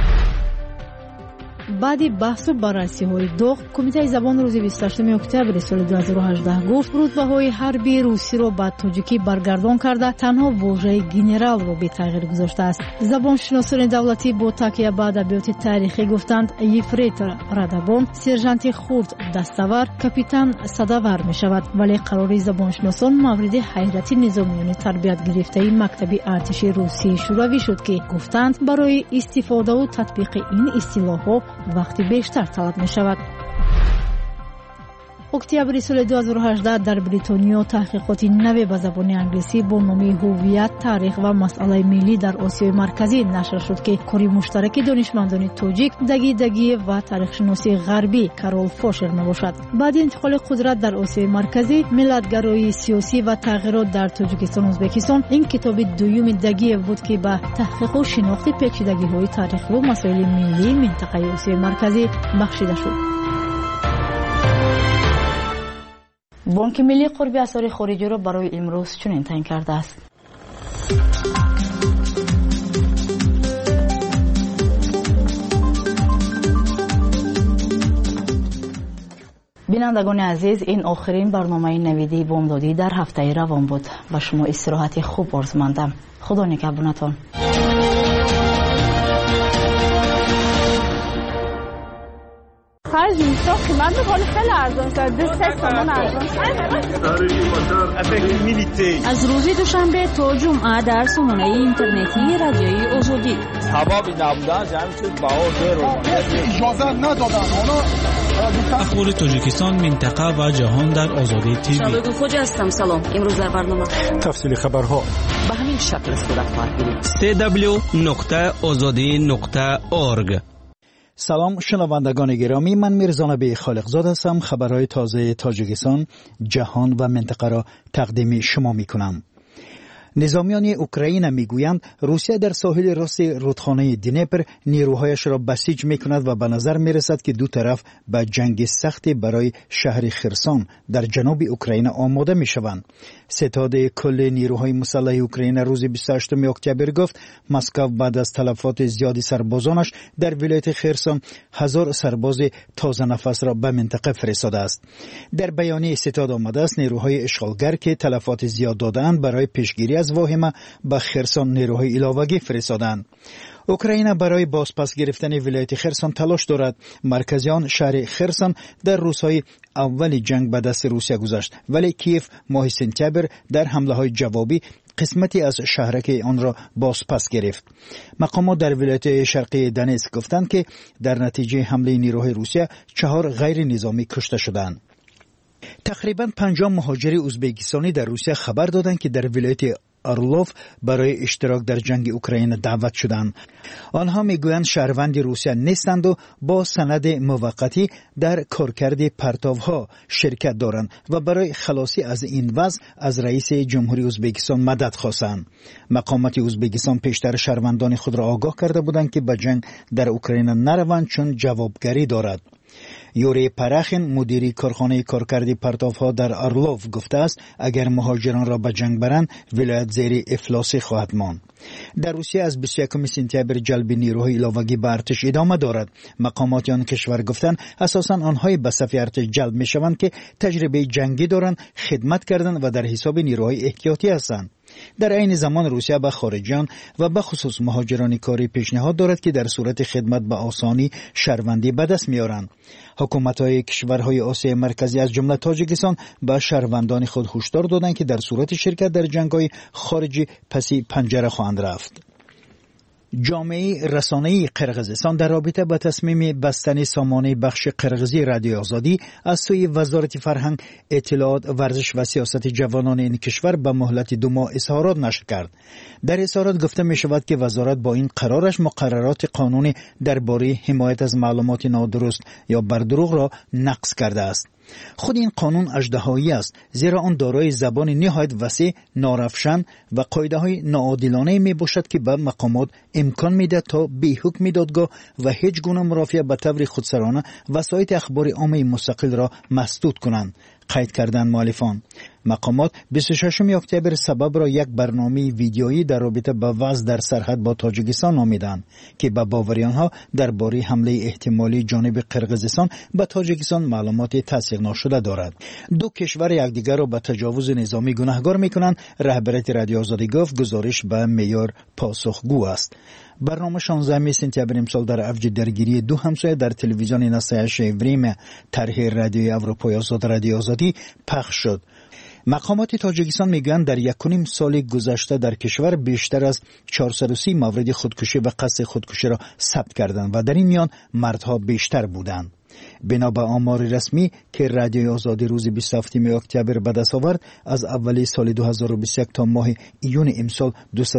баъди баҳсу баррасиҳои доғ кумитаи забон рӯзи 28 октябри соли 2018 гуфт рутбаҳои ҳарбии русиро ба тоҷикӣ баргардон карда танҳо вожаи генералро бетағйир гузоштааст. забоншиносони давлатӣ бо такя ба адабиёти таърихӣ гуфтанд ефрейтор радабон, сержанти хурд dastavар, капитан садавар мешавад, вале қарори забоншиносон мавриди ҳайрати низомиёни тарбият гирифтаи мактаби артиши русии шӯравӣ шуд ки гуфтанд барои истифодаву татбиқи ин истилоҳҳо вақти бештар талаб мешавад. октябри соли 2018 дар бритониё таҳқиқоти наве ба забони англисӣ бо номи ҳуввият, таърих ва масъалаи миллӣ дар осиёи марказӣ нашр шуд ки кори муштараки донишмандони тоҷик Даги Дагиев ва таърихшиноси ғарбӣ Карол Фошер мебошад. баъди интиқоли қудрат дар осиёи марказӣ, миллатгароии сиёсӣ ва тағйирот дар Тоҷикистон Ӯзбекистон, ин китоби дуюми Дагиев буд ки ба таҳқиқу шинохти печидагиҳои таърихиву масоили миллии минтақаи осиёи марказӣ бахшида шуд. бонки миллии қурби асъори хориҷиро барои имрӯз чунин таъин кардааст. бинандагони азиз, ин охирин барномаи навидии бомдодӣ дар ҳафтаи равон буд. ба шумо истироҳати хуб орзумандам. худо нигҳбонатон. خرج میشه قیمت خیلی خیلی ارزان شد. 2 تومان ارزان شد. از روز دوشنبه تا جمعه در سامانه اینترنتی رادیوی آزادی. سبب نبودن جمع شد بها زیر اجازه ندادن. اخبار تاجیکستان، منطقه و جهان در آزادی تیوی. شالوگو خوجا هستم. سلام. امروز در برنامه تفصیل خبرها به همین شکل صورت خواهد گرفت. www.azadi.org. سلام شنوندگان گرامی، من میرزا نبی خالقزاد هستم. خبرهای تازه تاجیکستان، جهان و منطقه را تقدیم شما میکنم. نظامیان اوکراین میگویند روسیه در ساحل راست رودخانه دنیپر نیروهایش را بسیج میکند و به نظر میرسد که دو طرف به جنگ سختی برای شهر خرسان در جنوب اوکراین آماده میشوند. ستاد کل نیروهای مسلح اوکراین روز 28 اکتبر گفت مسکو بعد از تلفات زیادی سربازانش در ولایت خرسان 1000 سرباز تازه نفس را به منطقه فرستاده است. در بیانیه ستاد آمده است نیروهای اشغالگر که تلفات زیاد دادند برای پیشگیری از واهمه به خرسان نیروهای علاوگی فرستادند. اوکراین برای بازپس گرفتن ولایت خرسان تلاش دارد. مرکزیان شهر خرسان در روزهای اول جنگ به دست روسیه گذاشت، ولی کیف ماه سپتامبر در حمله‌های جوابی قسمتی از شهرک آن را بازپس گرفت. مقامات در ولایت شرقی دونتسک گفتند که در نتیجه حمله نیروهای روسیه 4 غیر نظامی کشته شدند. تقریباً 50 مهاجر ازبکستانی در روسیه خبر دادند که در ولایت آرلوف برای اشتراک در جنگ اوکراین دعوت شدند. آنها میگویند شهروند روسیه نیستند و با سند موقتی در کارکرد پرتاوها شرکت دارند و برای خلاصی از این وضع از رئیس جمهوری ازبکستان مدد خواستند. مقامات ازبکستان پیشتر شهروندان خود را آگاه کرده بودند که به جنگ در اوکراین نروند چون جوابگری دارد. یوری پراخین مدیری کارخانه کارکردی پرتافها در آرلوف گفته است اگر مهاجران را به جنگ برند ولایت زیر افلاسی خواهد ماند. در روسیه از 21 سپتامبر جلب نیروهای علاوگی به ارتش ادامه دارد. مقامات آن کشور گفتند اساساً آنهای به صف ارتش جلب میشوند که تجربه جنگی دارند، خدمت کردند و در حساب نیروهای احتیاطی هستند. در عین زمان روسیه به خارجیان و به خصوص مهاجران کاری پیشنهاد دارد که در صورت خدمت به آسانی شهروندی به دست میارند. حکومت‌های کشورهای آسیای مرکزی از جمله تاجیکستان به شهروندان خود هشدار دادند که در صورت شرکت در جنگ‌های خارجی پسی پنجره خواهند رفت. جامعه رسانه‌ای قرقیزستان در رابطه با تصمیم بستن سامانه بخش قرقیزی رادیوی آزادی از سوی وزارت فرهنگ، اطلاعات، ورزش و سیاست جوانان این کشور به مهلت 2 ماه اظهارات نشر کرد. در اظهارات گفته می شود که وزارت با این قرارش مقررات قانونی درباره حمایت از معلومات نادرست یا بر دروغ را نقض کرده است. خود این قانون اژدهایی است، زیرا آن دارای زبان نهایت وسیع، نارفشن و قاعده‌های ناعادلانه می باشد که به مقامات امکان میده تا بی حکم دادگاه و هیچ گونه مرافعه به طور خودسرانه وسایط اخبار عامه مستقل را مسدود کنند. قید کردن مؤلفان. مقامات 26 اکتبر سبب را یک برنامه ویدیویی در رابطه با وضع در سرحد با تاجیکستان نامیدند که به باوری آنها درباره حمله احتمالی جانب قرقیزستان به تاجیکستان معلومات تصدیق نشده دارد. 2 کشور یکدیگر را به تجاوز نظامی گناهکار می‌کنند. رهبریت رادیو آزادی گفت گزارش به معیار پاسخگو است. برنامه 16 سپتامبر امسال در اوج درگیری 2 همسایه در تلویزیون نسایش وریم طرح رادیوی اروپای آزاد رادیو آزادی پخش شد. مقامات تاجیکستان میگویند در 1.5 سال گذشته در کشور بیشتر از 430 مورد خودکشی و قصد خودکشی را ثبت کردند و در این میان مردها بیشتر بودند. بنا به آمار رسمی که رادیوی آزادی روز 27 اکتبر به دست آورد، از اول سال 2021 تا ماه ایون امسال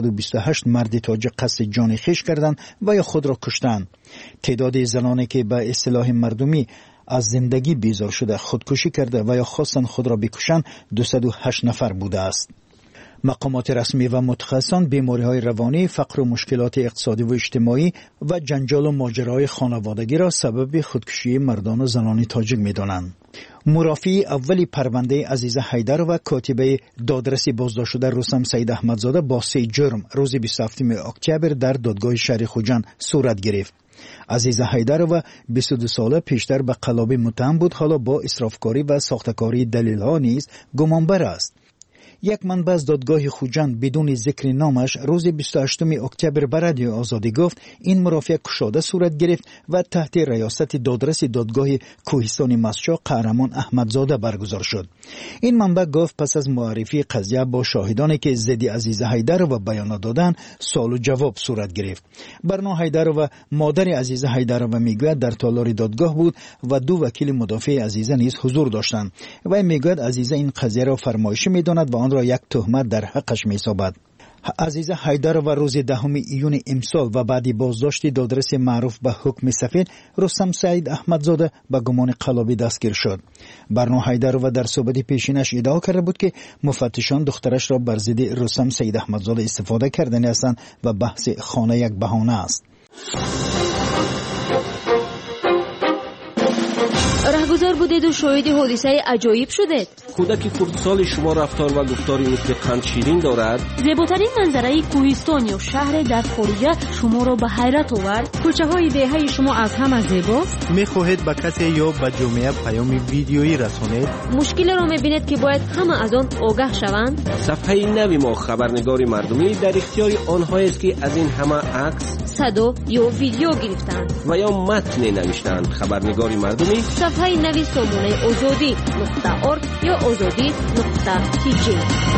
228 مرد تاجیک قصد جان خویش کردند و یا خود را کشتند. تعداد زنانی که به اصطلاح مردمی از زندگی بیزار شده خودکشی کرده و یا خواستند خود را بکشند 208 نفر بوده است. مقامات رسمی و متخصصان بیماری‌های روانی، فقر و مشکلات اقتصادی و اجتماعی و جنجال و ماجراهای خانوادگی را سبب خودکشی مردان و زنان تاجیک می‌دانند. مرافعی اولی پرونده عزیزه حیدر و کاتبه دادرسی بازداشت شده رستم سید احمدزاده با 3 جرم روز 27 اکتبر در دادگاه شهر خوجند صورت گرفت. عزیزه حیدر و 22 ساله پیشتر به قلابی متهم بود، حالا با اسرافکاری و ساختکاری دلیل‌ها نیز گمانبر است. یک منبع از دادگاه خوجند بدون ذکر نامش روز 28 اکتبر به رادیو آزادی گفت این مرافعه کشاده صورت گرفت و تحت ریاست دادرس دادگاه کوهستان مسجد قهرمان احمدزاده برگزار شد. این منبع گفت پس از معرفی قضیه با شاهدانی که ضد عزیزه حیدر و بیانات دادند سوال و جواب صورت گرفت. برنا حیدر و مادر عزیزه حیدر و میگوید در تالار دادگاه بود و 2 وکیل مدافع عزیزه نیز حضور داشتند و میگوید عزیزه این قضیه را فرمایشی میداند و آن را یک تهمت در حقش می‌سازد. عزیزه حیدر و روز 10 ایون امسال و بعدی بازداشت دادرس معروف به حکم سفید رستم سید احمدزاده به گمان قلابی دستگیر شد. برنا حیدر و در صحبت پیشینش ادعا کرده بود که مفتشان دخترش را بر ضد رستم سید احمدزاده استفاده کردنی هستند و بحث خانه یک بهانه است. رهگذر بودید و شاهد حادثه عجایب شدید. کودک خردسال شما رفتار و گفتاری مثل قند شیرین دارد. زیباترین منظره کوهستان یا شهر در خارجه شما را به حیرت آورد. کوچه های دهه شما از همه زیباست. میخواهید به کسی یا به جامعه پیام ویدیویی رسانید؟ مشکل را میبینید که باید همه از آن آگاه شوند. صفحه نوی ما خبرنگار مردمی در اختیار آنهایی است که از این همه عکس، صدا یا ویدیو گرفتند و یا متن نوشتند. خبرنگار مردمی صفحه نوی سامانه azadi.org یا azadi.tg.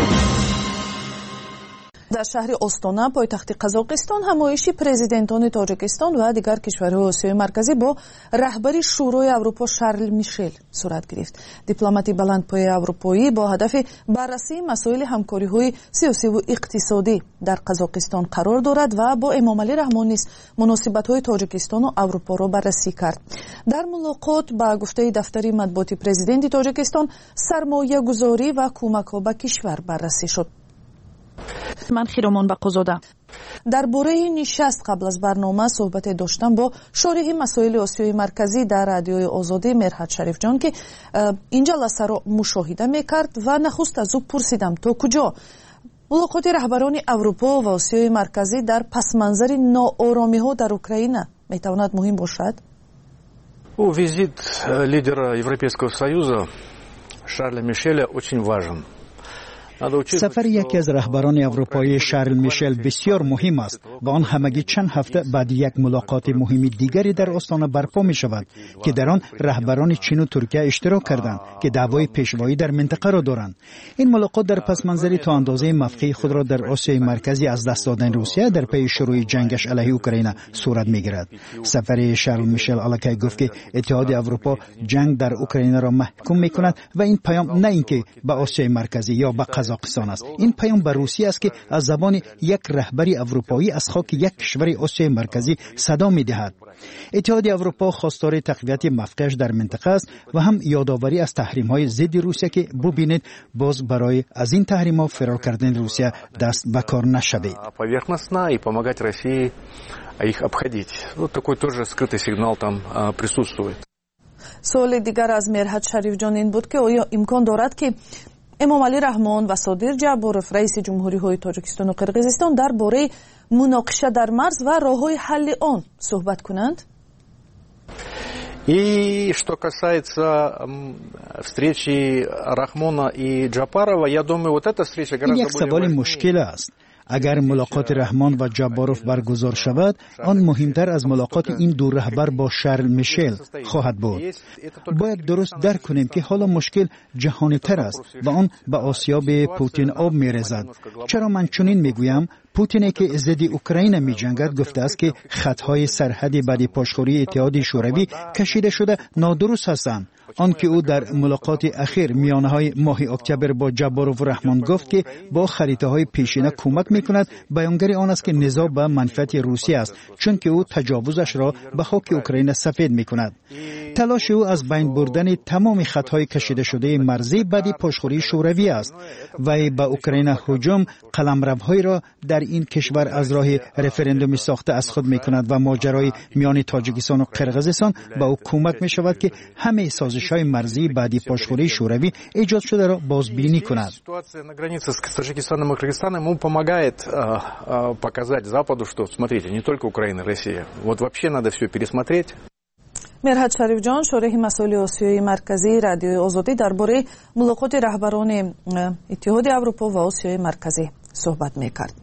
در شهر استانا پایتخت قزاقستان همایشی پرزیدنتان تاجیکستان و دیگر کشورهای آسیای مرکزی با رهبری شورای اروپا شارل میشل صورت گرفت. دیپلمات بلندپایه اروپایی با هدف بررسی مسائل همکاری‌های سیاسی و اقتصادی در قزاقستان قرار دارد و با امامعلی رحمان نیز مناسبت‌های تاجیکستان و اروپا را بررسی کرد. در ملاقات با گفته دفتر مطبوعاتی پرزیدنت تاجیکستان سرمایه‌گذاری و کمک‌ها به کشور بررسی شد. من خیرامان بقازاده در باره نشست قبل از برنامه صحبت داشتم با شارح مسائل آسیای مرکزی در رادیوی آزادی مرحت شریف جان که این جلسه را مشاهده میکرد و نخست از او پرسیدم تا کجا ملاقات رهبران اروپا و آسیای مرکزی در پس منظر ناآرامی ها در اوکراین میتواند مهم باشد. Визит лидера Европейского Союза Шарля Мишеля очень важен. سفر یکی از رهبران اروپایی شارل میشل بسیار مهم است و آن همگی چند هفته بعد یک ملاقات مهم دیگری در آستانه برپا می شود که در آن رهبران چین و ترکیه اشتراک کردند که دعوای پیشوایی در منطقه را دارند. این ملاقات در پس منظری تا اندازه موقع خود را در آسیای مرکزی از دست دادن روسیه در پی شروع جنگش علیه اوکراین صورت میگیرد. سفر شارل میشل الکی گفت که اتحاد اروپا جنگ در اوکراین را محکوم میکند و این پیام نه اینکه به آسیای مرکزی یا به قزاقستان است، این پیام به روسیه است که از زبان یک رهبری اروپایی از خاک یک کشور آسیای مرکزی صدا میدهد. اتحاد اروپا خواستار تقویت موقعش در منطقه است و هم یادآوری از تحریم‌های ضد روسیه که ببینید باز برای از این تحریم‌ها فرار کردن روسیه دست به کار نشود. поверхностно и помогать России их обходить. Вот такой тоже скрытый сигнал там присутствует. سوال دیگر از مرحت شریف جان این بود که آیا امکان دارد که امامعلی رحمان و صادر جعباروف رئیس جمهوری‌های تاجیکستان و قرقیزستان درباره مناقشه در مرز و راه‌های حل آن صحبت کنند؟ И что касается встречи Рахмона и Джапарова, я думаю, вот эта встреча гораздо более... یک سوال مشکل است. اگر ملاقات رحمان و جعباروف برگزار شود، آن مهمتر از ملاقات این دو رهبر با شارل میشل خواهد بود. باید درست درک کنیم که حالا مشکل جهانی تر است و آن به آسیاب پوتین آب می‌ریزد. چرا من چنین میگویم؟ پوتینی که ضد اوکراین می‌جنگد گفته است که خطهای سرحدی بعد پاشخوری اتحاد شوروی کشیده شده نادرست هستند. آنکه او در ملاقات اخیر میانه‌های ماه اکتبر با جعباروف و رحمان گفت که با خریطه‌های پیشینه کمک می‌کند، بیانگر آن است که نزاع به منفعت روسیه است، چون که او تجاوزش را به خاک اوکراین سفید می‌کند. تلاش او از بین بردن تمام خطهای کشیده شده مرزی بعد پاشخوری شوروی است و به اوکراین هجوم قلمروهای را در این کشور از راه رفراندوم ساخته از خود می‌کند و ماجرای میان تاجیکستان و قرقیزستان به او کمک می‌شود که همه سازش‌های مرزی بعد پاشخوری شوروی ایجاد شده را بازبینی کند. Ситуация на границе с Таджикистаном и Кыргызстаном ему помогает показать Западу, что смотрите, не только Украина, Россия. Вот вообще надо все пересмотреть. مرحت شریف جان شارح مسائل آسیای مرکزی رادیوی آزادی درباره ملاقات رهبران اتحاد اروپا و آسیای مرکزی صحبت می‌کرد.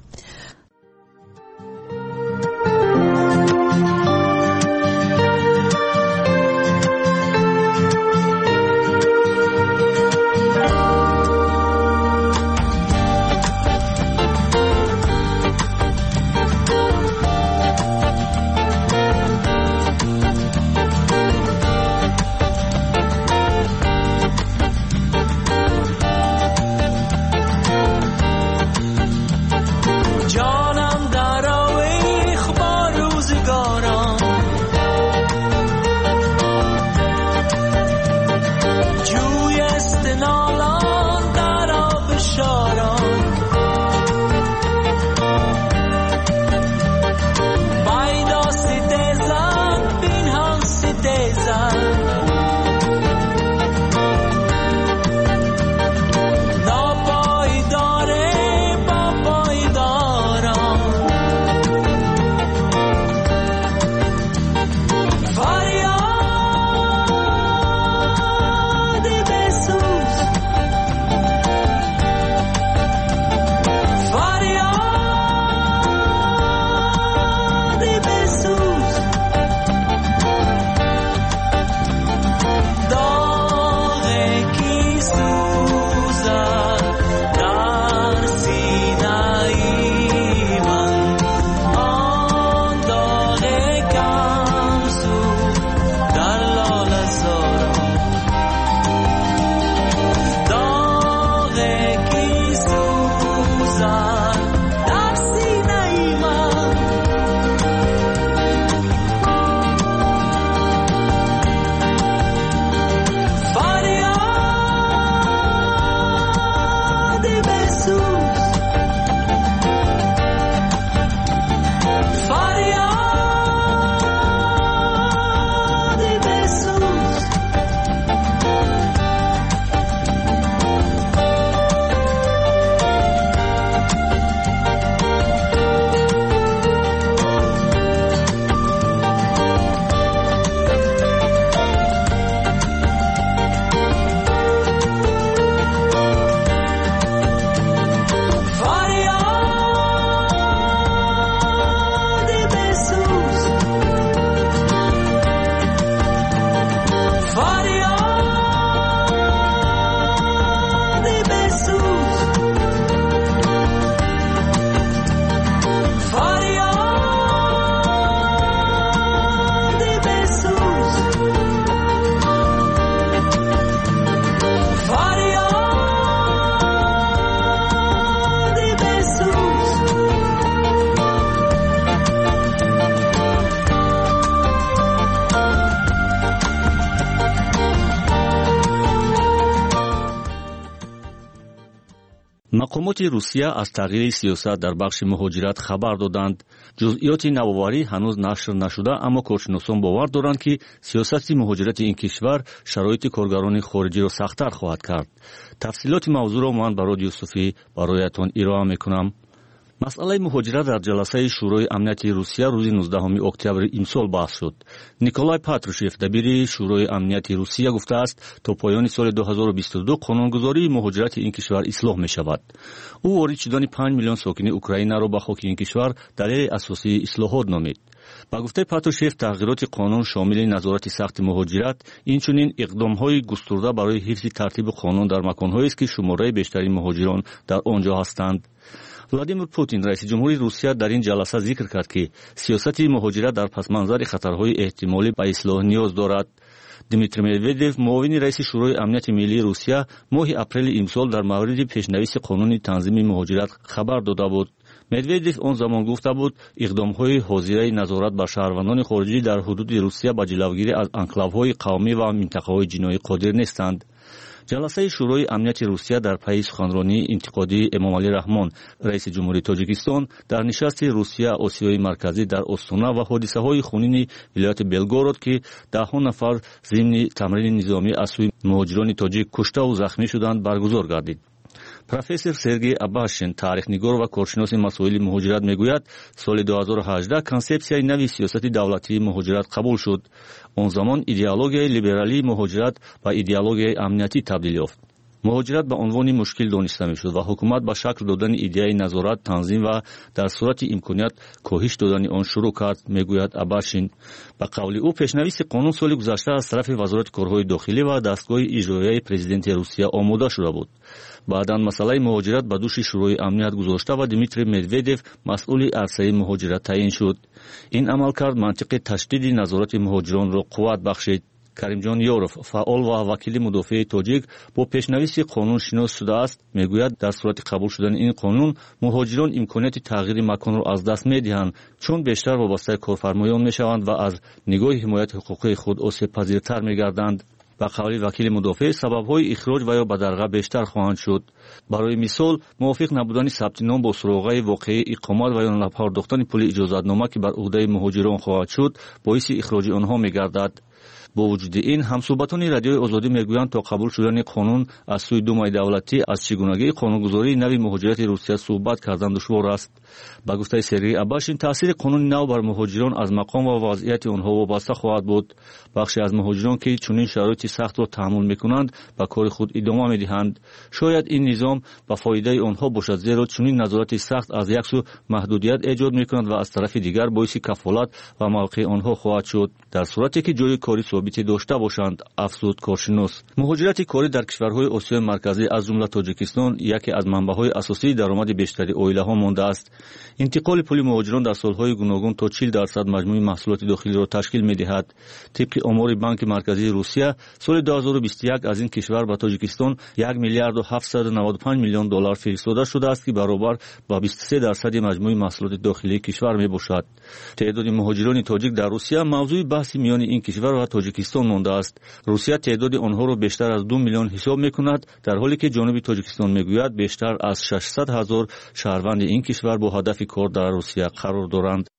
مقامات روسیه از تغییر سیاست در بخش مهاجرت خبر دادند. جزئیات نوآوری هنوز نشر نشده، اما کارشناسان باور دارند که سیاست مهاجرت این کشور شرایط کارگران خارجی را سخت‌تر خواهد کرد. تفصیلات موضوع را من برای یوسفی برایتان ارائه می‌کنم. مسئله مهاجرت در جلسه شورای امنیتی روسیه روز 19 اکتبر امسال بحث شد. نیکولای پاتروشف دبیر شورای امنیتی روسیه گفته است تا پایان سال 2022 قانونگذاری مهاجرت این کشور اصلاح می شود. او وارد شدن 5 میلیون ساکن اوکراین را به خاک این کشور دلیل اساسی اصلاحات نامید. با گفته پاتروشف تغییرات قانون شامل نظارت سخت مهاجرت، اینچنین اقدام‌های گسترده برای حفظ ترتیب قانون در مکان‌هایی است که شماره بیشتری مهاجران در آنجا هستند. ولادیمیر پوتین رئیس جمهوری روسیه در این جلسه ذکر کرد که سیاست مهاجرت در پس منظر خطرهای احتمالی به اصلاح نیاز دارد. دیمیتری مدودیف معاون رئیس شورای امنیت ملی روسیه ماه اپریل امسال در مورد پیشنویس قانون تنظیم مهاجرت خبر داده بود. مدودیف آن زمان گفته بود اقدام‌های حاضره نظارت بر شهروندان خارجی در حدود روسیه با جلوگیری از انکلاوهای قومی و منطقه‌های جنایی قادر نیستند. جلسه شورای امنیت روسیه در پی سخنرانی انتقادی امامعلی رحمان رئیس جمهوری تاجیکستان در نشست روسیه آسیای مرکزی در استانا و حادثه‌های خونین ولایت بلگورود که ده‌ها نفر ضمن تمرین نظامی از سوی مهاجران تاجیک کشته و زخمی شدند برگزار گردید. پروفسور سرگئی اباشین تاریخ‌نگار و کارشناس مسائل مهاجرت میگوید سال 2018 کنسپسیای نوی سیاست دولتی مهاجرت قبول شد. آن زمان ایدئولوژی لیبرالی مهاجرت و ایدئولوژی امنیتی تبدیل یافت. مهاجرت به عنوان مشکل دانسته میشد و حکومت با شکل دادن ایده نظارت تنظیم و در صورت امکانیت کاهش دادن آن شروع کرد، میگوید اباشین. به قول او پیشنویس قانون سال گذشته از طرف وزارت کارهای داخلی و دستگاه اجرایی پرزیدنت روسیه آماده شده بود. بعداً مسئله مهاجرت به دوش شورای امنیت گذاشته و دیمیتری مدودیف مسئول عرصه مهاجرت تعیین شد. این عملکرد منطق تشدید نظارت مهاجران را قوت بخشید. کریمجان یوروف فعال و وکیل مدافع تاجیک با پیشنویس قانون شناس شده است. میگوید در صورت قبول شدن این قانون مهاجران امکانیت تغییر مکان را از دست میدهند، چون بیشتر وابسته کارفرمایان میشوند و از نگاه حمایت حقوقی خود آسیب پذیرتر میگردند. با قول وکیل مدافع سبب‌های اخراج و یا بدرقه بیشتر خواهند شد. برای مثال موافق نبودن ثبت نام با سراغ واقعی اقامت و یا نپرداختن پول اجازتنامه که بر عهده مهاجران خواهد شد باعث اخراج آنها میگردد. با وجود این همصحبتان رادیوی آزادی میگویند تا قبول شدن قانون از سوی دومای دولتی از چگونگی قانونگذاری نوی مهاجرت روسیه صحبت کردن دشوار است. با گفته سرگئی اباشین تاثیر قانون نو بر مهاجران از مقام و وضعیت آنها وابسته خواهد بود. بخشی از مهاجران که چنین شرایط سخت را تحمل میکنند به کار خود ادامه میدهند. شاید این نظام به فایده آنها باشد، زیرا چنین نظارت سخت از یک سو محدودیت ایجاد میکند و از طرف دیگر باعث کفالت و موقع آنها خواهد شد در صورتی که جای کاری ثابتی داشته باشند. افزود کارشناس مهاجرت کاری در کشورهای آسیای مرکزی از جمله تاجیکستان یکی از منبع‌های اساسی درآمد بیشتری عائله‌ها مانده است. انتقال پول مهاجران در سالهای گوناگون تا 40% مجموع محصولات داخلی را تشکیل می‌دهد. طبق آمار بانک مرکزی روسیه سال 2021 از این کشور به تاجیکستان 1 میلیارد و 795 میلیون دلار فرستاده شده است که برابر با 23% مجموع محصولات داخلی کشور میباشد. تعداد مهاجران تاجیک در روسیه موضوع بحث میان این کشور و تاجیکستان مانده است. روسیه تعداد آنها را بیشتر از 2 میلیون حساب می‌کند، در حالی که جنوب تاجیکستان میگوید بیشتر از 600,000 شهروند این کشور با هدف کار در روسیه قرار دارند.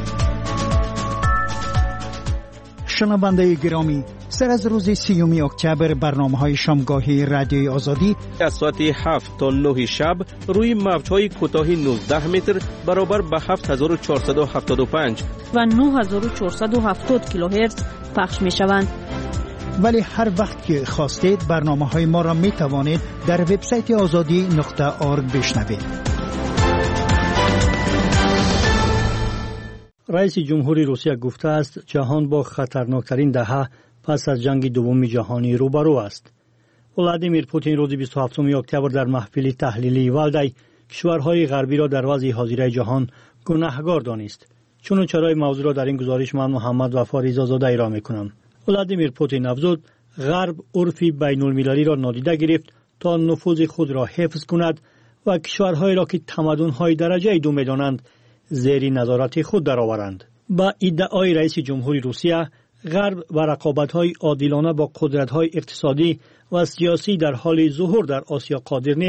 شنونده گرامی، سر از روز 30 اکتبر برنامه‌های شامگاهی رادیوی آزادی از ساعت 7 تا 9 شب روی موج‌های کوتاه 19 متر برابر به 7475 و 9470 کیلوهرتز پخش می‌شوند. ولی هر وقت که خواستید برنامه‌های ما را می‌توانید در وبسایت azadi.org بشنوید. رئیس جمهوری روسیه گفته است جهان با خطرناکترین دهه پس از جنگ دوم جهانی روبرو است. ولادیمیر پوتین روز 27 اکتبر در محفل تحلیلی والدی کشورهای غربی را در وضع حاضره جهان گناهکار دانست. چون چرای موضوع را در این گزارش من محمد وفا رضازاده ارائه می‌کنم. ولادیمیر پوتین افزود غرب عرف بین‌المللی را نادیده گرفت تا نفوذ خود را حفظ کند و کشورهایی را که تمدن‌های درجه دو می‌دانند زیر نظارت خود درآورند. با ادعای رئیس جمهوری روسیه غرب و رقابت‌های عادلانه با قدرت‌های اقتصادی و سیاسی در حال ظهور در آسیا قادر نیست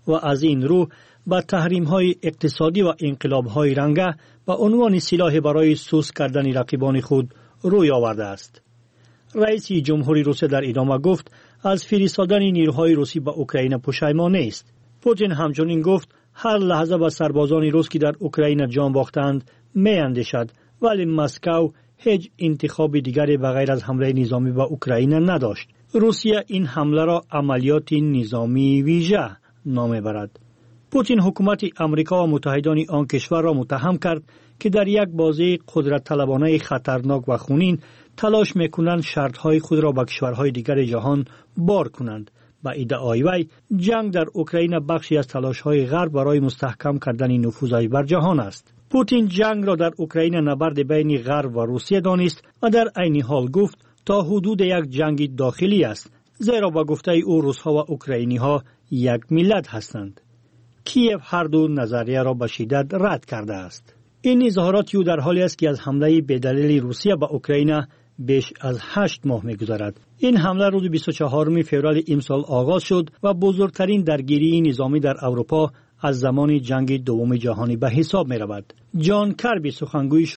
و از این رو به تحریم‌های اقتصادی و انقلاب‌های رنگه به عنوان سلاح برای سوس کردن رقیبان خود روی آورده است. رئیس جمهوری روسیه در ادامه گفت از فرستادن نیروهای روسی به اوکراین پشیمان نیست. پوتین همچنین گفت هر لحظه به سربازان روس که در اوکراین جان باختند می‌اندیشد، ولی مسکو هیچ انتخاب دیگری بغیر از حمله نظامی به اوکراین نداشت. روسیه این حمله را عملیات نظامی ویژه نام می‌برد. پوتین حکومت امریکا و متحدان آن کشور را متهم کرد که در یک بازی قدرت طلبانه خطرناک و خونین تلاش می‌کنند شرط‌های خود را به کشورهای دیگر جهان بار کنند. با ادعای وی جنگ در اوکراین بخشی از تلاش‌های غرب برای مستحکم کردن نفوذ بر جهان است. پوتین جنگ را در اوکراین نبرد بین غرب و روسیه دانست و در عین حال گفت تا حدود یک جنگ داخلی است، زیرا با گفته او روس‌ها و اوکراینی‌ها یک ملت هستند. کیف هر دو نظریه را به شدت رد کرده است. این اظهارات او در حالی است که از حمله بی‌دلیل روسیه به اوکراین بیش از 8 ماه می‌گذرد. این حمله روز 24 فوریه امسال آغاز شد و بزرگترین درگیری نظامی در اروپا از زمان جنگ دوم جهانی به حساب می‌رود. جان کربی سخنگوی